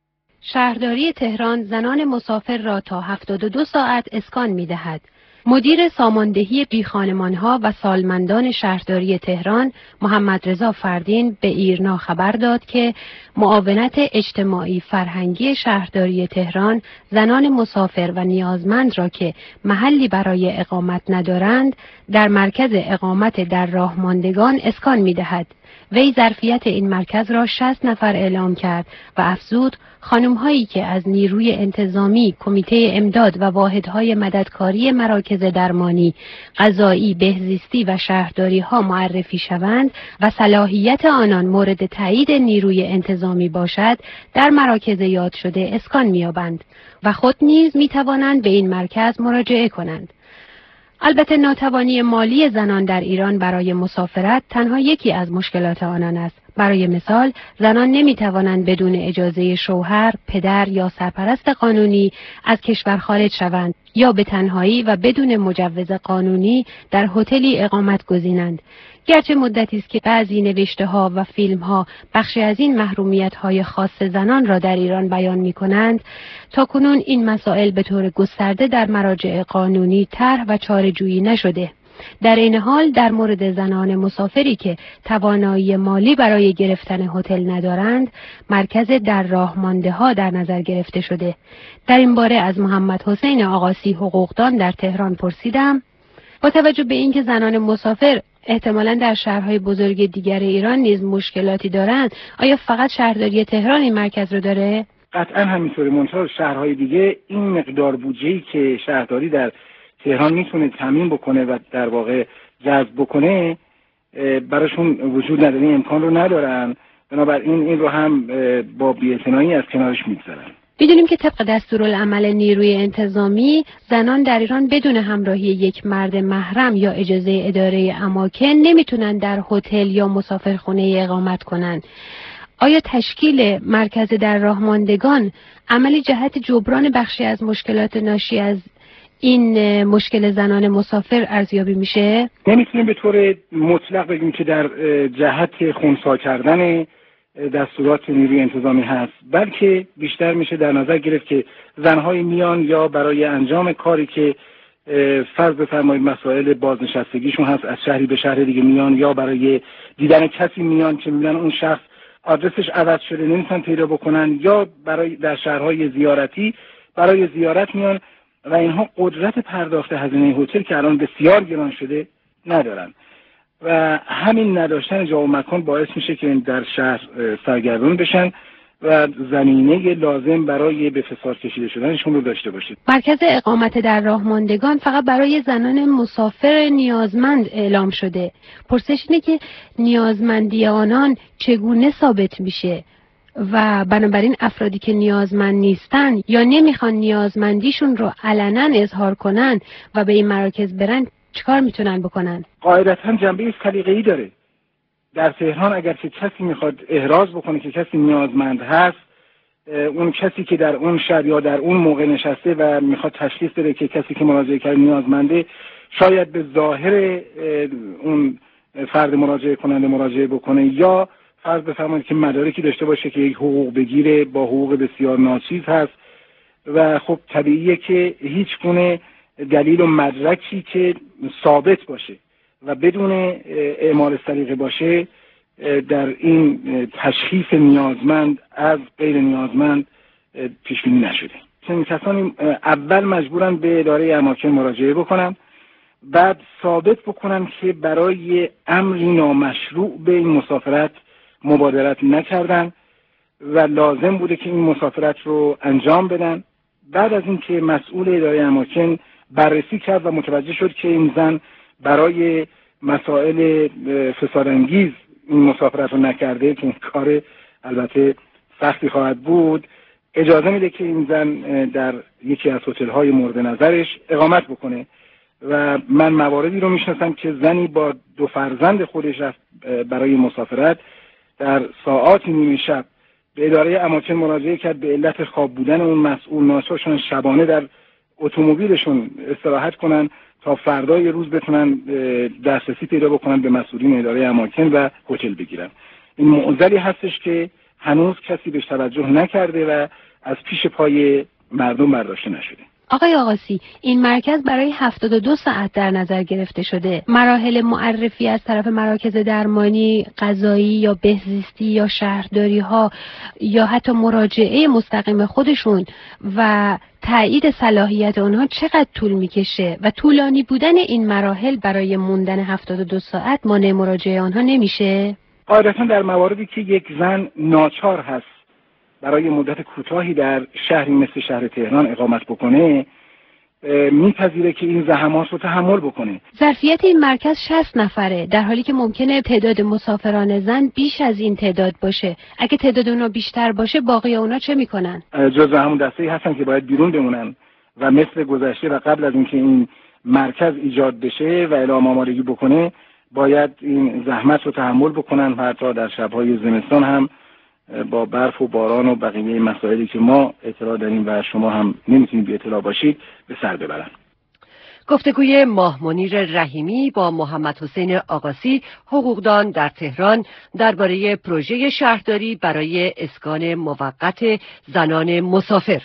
شهرداری تهران زنان مسافر را تا هفتاد و دو ساعت اسکان می‌دهد. مدیر ساماندهی بیخانمان‌ها و سالمندان شهرداری تهران محمد رضا فردین به ایرنا خبر داد که معاونت اجتماعی فرهنگی شهرداری تهران زنان مسافر و نیازمند را که محلی برای اقامت ندارند در مرکز اقامت در راه ماندگان اسکان می‌دهد. وی ظرفیت این مرکز را شصت نفر اعلام کرد و افزود خانم‌هایی که از نیروی انتظامی، کمیته امداد و واحدهای مددکاری مراکز درمانی، قضایی، بهزیستی و شهرداری‌ها معرفی شوند و صلاحیت آنان مورد تایید نیروی انتظامی باشد، در مراکز یاد شده اسکان می‌یابند و خود نیز می‌توانند به این مرکز مراجعه کنند. البته ناتوانی مالی زنان در ایران برای مسافرت تنها یکی از مشکلات آنان است. برای مثال، زنان نمی توانند بدون اجازه شوهر، پدر یا سرپرست قانونی از کشور خارج شوند یا به تنهایی و بدون مجوز قانونی در هتلی اقامت گزینند. گرچه مدتی است که بعضی نوشته‌ها و فیلم‌ها بخشی از این محرومیت‌های خاص زنان را در ایران بیان می‌کنند، تاکنون این مسائل به طور گسترده در مراجع قانونی طرح و چاره‌جویی نشده. در این حال در مورد زنان مسافری که توانایی مالی برای گرفتن هتل ندارند، مرکز در راه مانده ها در نظر گرفته شده. در این باره از محمد حسین آقاسی حقوقدان در تهران پرسیدم با توجه به اینکه زنان مسافر احتمالاً در شهرهای بزرگ دیگر ایران نیز مشکلاتی دارند، آیا فقط شهرداری تهران این مرکز رو داره؟ قطعاً همینطوره. منتها شهرهای دیگه این مقدار بودجه‌ای که شهرداری در تهران میتونه تامین بکنه و در واقع جذب بکنه براشون وجود نداره، امکان رو ندارن. بنابراین این رو هم با بی‌اعتنایی از کنارش میگذارن. می‌دونیم که طبق دستورالعمل نیروی انتظامی زنان در ایران بدون همراهی یک مرد محرم یا اجازه اداره اماکن نمیتونن در هتل یا مسافرخانه اقامت کنن. آیا تشکیل مرکز در راه ماندگان عملی جهت جبران بخشی از مشکلات ناشی از این مشکل زنان مسافر ارزیابی میشه؟ نمیتونیم به طور مطلق بگیم که در جهت خنثی کردن دستورات نیروی انتظامی هست، بلکه بیشتر میشه در نظر گرفت که زنهای میان یا برای انجام کاری که فرض بفرمایید مسائل بازنشستگیشون هست، از شهری به شهر دیگه میان، یا برای دیدن کسی میان که میبینن اون شخص آدرسش عوض شده نمیتونن پیدا بکنن، یا برای در شهرهای زیارتی برای زیارت میان و اینها قدرت پرداخت هزینه هتل که الان بسیار گران شده ندارن و همین نداشتن جا و مکان باعث میشه که در شهر سرگردون بشن و زمینه لازم برای به فساد کشیده شدنشون رو داشته باشید. مرکز اقامت در راه ماندگان فقط برای زنان مسافر نیازمند اعلام شده. پرسش اینه که نیازمندی آنان چگونه ثابت میشه و بنابراین افرادی که نیازمند نیستن یا نمیخوان نیازمندیشون رو علنا اظهار کنن و به این مراکز برن چیکار میتونن بکنن؟ قاعدتاً جنبه سلیقه‌ای داره. در تهران اگر که کسی میخواد احراز بکنه که کسی نیازمند هست اون کسی که در اون شب یا در اون موقع نشسته و میخواد تشخیص بده که کسی که مراجعه کرده نیازمنده، شاید به ظاهر اون فرد مراجعه کننده مراجعه بکنه، یا فرض بفرمایید که مدارکی داشته باشه که یک حقوق بگیره با حقوق بسیار ناچیز هست و خب طبیعیه که هیچ گونه دلیل و مدرکی که ثابت باشه و بدون اعمال سلیقه باشه در این تشخیص نیازمند از غیر نیازمند پیش بینی نشده. چنین کسانی اول مجبورن به اداره اماکن مراجعه بکنن، بعد ثابت بکنن که برای امری نامشروع به این مسافرت مبادرت نکردن و لازم بوده که این مسافرت رو انجام بدن. بعد از اینکه مسئول اداره اماکن بررسی کرد و متوجه شد که این زن برای مسائل فسادانگیز این مسافرت رو نکرده، که این کار البته سختی خواهد بود، اجازه میده که این زن در یکی از هتل‌های مورد نظرش اقامت بکنه. و من مواردی رو میشناسم که زنی با دو فرزند خودش رفت برای مسافرت، در ساعات نیمه شب به اداره اماکن مراجعه کرد، به علت خواب بودن اون مسئول ناچار شدن شبانه در اتومبیلشون استراحت کنن تا فردای روز بتونن دسترسی پیدا بکنن به مسئولین اداره اماکن و هتل بگیرن. این معضلی هستش که هنوز کسی بهش توجه نکرده و از پیش پای مردم برداشته نشده. آقای آقاسی، این مرکز برای هفتاد و دو ساعت در نظر گرفته شده. مراحل معرفی از طرف مراکز درمانی، قضایی یا بهزیستی یا شهرداری ها یا حتی مراجعه مستقیم خودشون و تایید صلاحیت اونها چقدر طول میکشه و طولانی بودن این مراحل برای موندن هفتاد و دو ساعت مانع مراجعه آنها نمیشه؟ قاعدتا در مواردی که یک زن ناچار هست برای مدت کوتاهی در شهری مثل شهر تهران اقامت بکنه، میپذیره که این زحمات رو تحمل بکنه. ظرفیت این مرکز شصت نفره، در حالی که ممکنه تعداد مسافران زن بیش از این تعداد باشه. اگه تعداد اونا بیشتر باشه باقی اونا چه میکنن؟ جزو همون دسته‌ای هستن که باید بیرون بمونن و مثل گذشته و قبل از اینکه این مرکز ایجاد بشه و اعلام آمادگی بکنه باید این زحمت رو تحمل بکنن و حتی در شب‌های زمستان هم با برف و باران و بقیه مسائلی که ما اطلاع داریم و شما هم نمیتونید به اطلاع باشید به سر ببرن. گفتگوی ماه منیر رحیمی با محمد حسین آقاسی، حقوقدان در تهران، درباره پروژه شهرداری برای اسکان موقت زنان مسافر.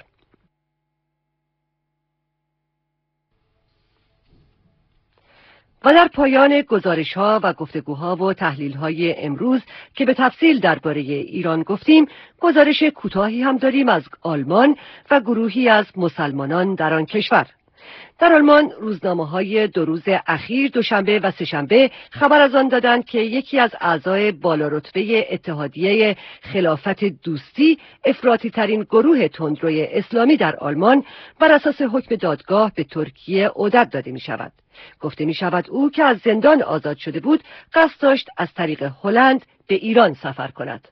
و در پایان گزارش‌ها و گفتگوها و تحلیل‌های امروز که به تفصیل درباره ایران گفتیم، گزارش کوتاهی هم داریم از آلمان و گروهی از مسلمانان در آن کشور. در آلمان روزنامه‌های دو روز اخیر دوشنبه و سه‌شنبه خبر از آن دادند که یکی از اعضای بالارتبه اتحادیه خلافت دوستی، افراطی ترین گروه تندروی اسلامی در آلمان، بر اساس حکم دادگاه به ترکیه عودت داده می شود. گفته می شود او که از زندان آزاد شده بود قصد داشت از طریق هلند به ایران سفر کند.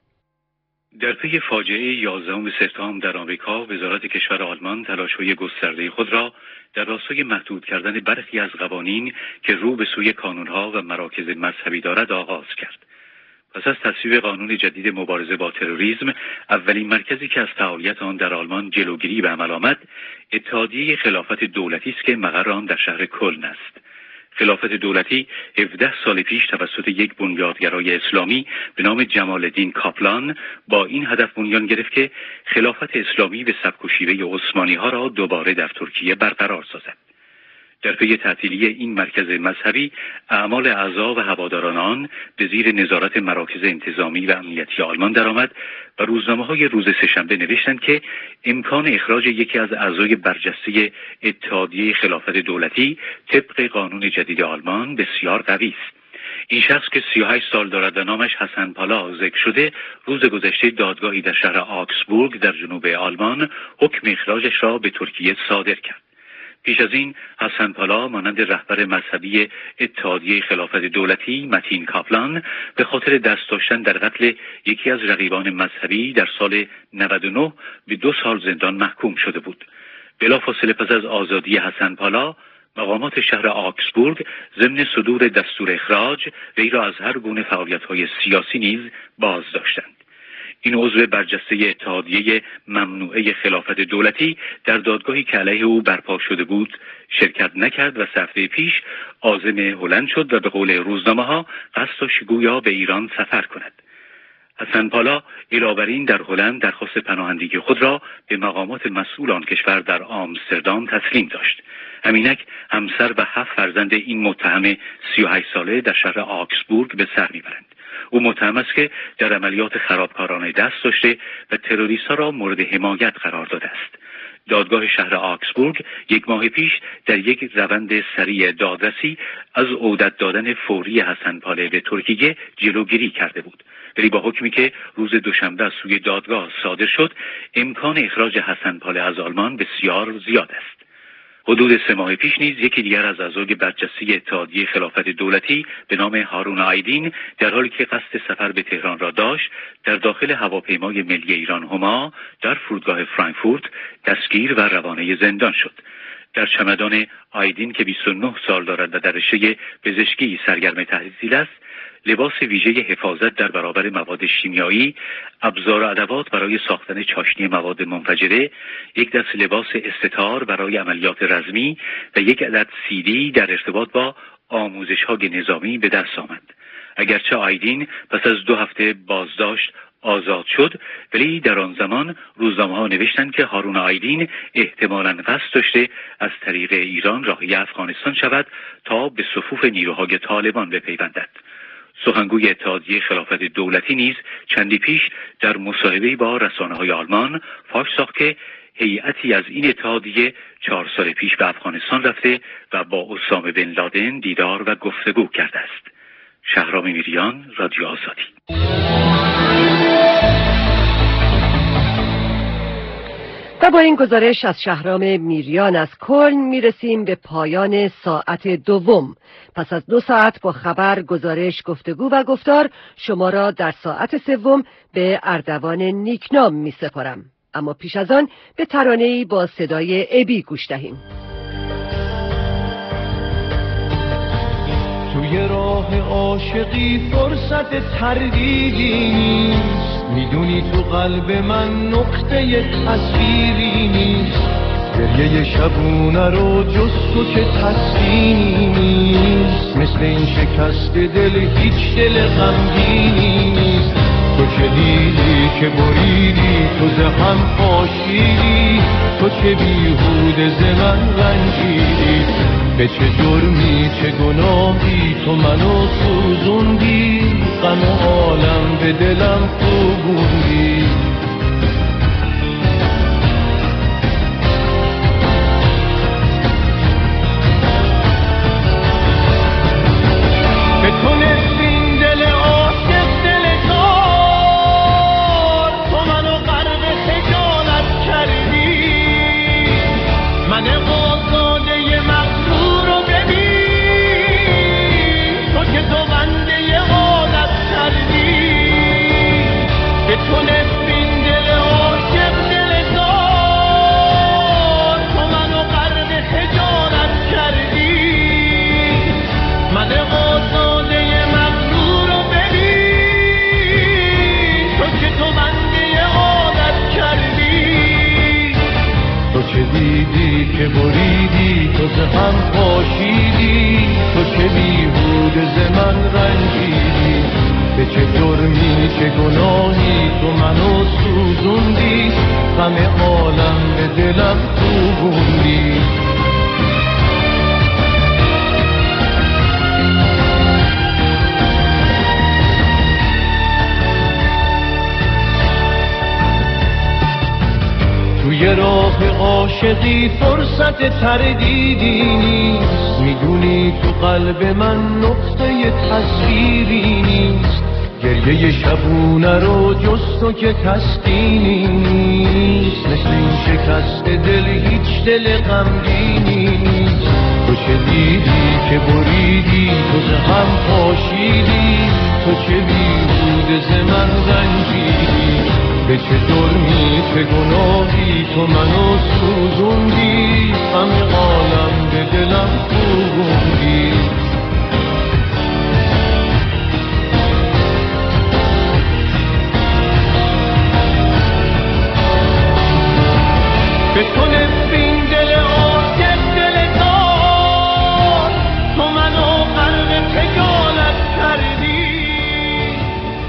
در پی فاجعه یازدهم سپتامبر در آمریکا، وزارت کشور آلمان تلاش‌های گسترده خود را در راستای محدود کردن برخی از قوانین که رو به سوی کانونها و مراکز مذهبی دارد آغاز کرد. پس از تصویب قانون جدید مبارزه با تروریسم، اولین مرکزی که از فعالیت آن در آلمان جلوگیری به عمل آمد، اتحادیه خلافت دولتی است که مقر آن در شهر کلن است. خلافت دولتی هفده سال پیش توسط یک بنیادگرای اسلامی به نام جمال الدین کاپلان با این هدف بنیان گرفت که خلافت اسلامی به سبک و شیوه عثمانی ها را دوباره در ترکیه برقرار سازد. در پی تعطیلی این مرکز مذهبی، اعمال اعضا و هواداران آن به زیر نظارت مراکز انتظامی و امنیتی آلمان درآمد و روزنامه‌های روز سه‌شنبه نوشتند که امکان اخراج یکی از اعضای برجسته اتحادیه خلافت دولتی طبق قانون جدید آلمان بسیار قوی است. این شخص که سی و هشت سال دارد و نامش حسن پالا ذکر شده، روز گذشته دادگاهی در شهر آکسبورگ در جنوب آلمان حکم اخراجش را به ترکیه صادر کرد. پیش از این حسن پالا مانند رهبر مذهبی اتحادیه خلافت دولتی متین کاپلان به خاطر دست داشتن در قتل یکی از رقیبان مذهبی در سال نود و نه به دو سال زندان محکوم شده بود. بلافاصله پس از آزادی حسن پالا، مقامات شهر آکسبورگ ضمن صدور دستور اخراج وی را از هر گونه فعالیت‌های سیاسی نیز باز داشتند. این عضو برجسته اتحادیه ممنوعه خلافت دولتی در دادگاهی که علیه او برپا شده بود شرکت نکرد و هفته پیش عازم هلند شد و به قول روزنامه‌ها قصد داشت گویا به ایران سفر کند. حسن پالا علاوه بر این در هلند درخواست پناهندگی خود را به مقامات مسئول آن کشور در آمستردام تسلیم داشت. همینک همسر و هفت فرزند این متهم سی و هشت ساله در شهر آکسبورگ به سر میبرند. او متهم است که در عملیات خرابکارانه دست داشته و تروریست‌ها را مورد حمایت قرار داده است. دادگاه شهر آکسبورگ یک ماه پیش در یک روند سریع دادرسی از عودت دادن فوری حسن پاله به ترکیه جلوگیری کرده بود، ولی با حکمی که روز دوشنبه از سوی دادگاه صادر شد امکان اخراج حسن پاله از آلمان بسیار زیاد است. حدود سه ماه پیش نیز یکی دیگر از اعضای برجسته اتحادیه خلافت دولتی به نام هارون آیدین در حالی که قصد سفر به تهران را داشت در داخل هواپیمای ملی ایران هما در فرودگاه فرانکفورت دستگیر و روانه زندان شد. در چمدان آیدین که بیست و نه سال دارد و در رشته پزشکی سرگرم تحصیل است، لباس ویژه حفاظت در برابر مواد شیمیایی، ابزار و ادوات برای ساختن چاشنی مواد منفجره، یک دست لباس استتار برای عملیات رزمی و یک عدد سی دی در ارتباط با آموزش‌های نظامی به دست آمد. اگرچه آیدین پس از دو هفته بازداشت آزاد شد، ولی در آن زمان روزنامه‌ها نوشتند که هارون آیدین احتمالاً قصد داشته از طریق ایران راهی افغانستان شود تا به صفوف نیروهای طالبان بپیوندد. سخنگوی اتحادیه خلافت دولتی نیز چندی پیش در مصاحبه‌ای با رسانه‌های آلمان فاش ساخت که هیئتی از این اتحادیه چهار سال پیش به افغانستان رفته و با اسامه بن لادن دیدار و گفتگو کرده است. شهرام میریان، رادیو آزادی. و با این گزارش از شهرام میریان از کلن میرسیم به پایان ساعت دوم. پس از دو ساعت با خبر، گزارش، گفتگو و گفتار شما را در ساعت سوم به اردوان نیکنام می سپارم. اما پیش از آن به ترانه‌ای با صدای ابی گوش دهیم. توی راه عاشقی فرصت تردیدی نیست، میدونی تو قلب من نقطه تصویری نیست، گریه شبونه رو جز تو که تسکینی نیست، مثل این شکست دل هیچ دل غمگینی نیست، تو که دیدی که بریدی تو ز هم پاشیدی، تو که بیهوده ز من رنجیدی، به چه جرمی چه گناهی تو منو سوزوندی، غم عالم به دلم کوبوندی. به تو نسبین دل عاشق دل دار، تو منو غرق خجالت کردی، من آزاده مغرور رو ببین، تو که تو بنده عادت کردی. به تو نسبین دل عاشق دل دار، تو منو غرق خجالت کردی، من آزاده مغرور رو ببین، تو که تو بنده عادت کردی. تو چه دیدی که بریدی تو ز هم پاشیدی، تو که بیهوده ز من رنجیدی، به چه جرمی چه گناهی تو منو سوزوندی، غم عالم به دلم کوبوندی. توی راه عاشقی فرصت تردیدی نیست، میدونی تو قلب من نقطه تصویری نیست، گریه شبونه رو جز تو که تسکینی نیست، مثل این شکست دل هیچ دل غمگینی نیست، تو چه دیدی که بریدی تو ز هم پاشیدی، تو چه بیهوده ز من رنجیدی، به چه جرمی چه گناهی تو منو سوزوندی، غم عالم به دلم کوبوندی.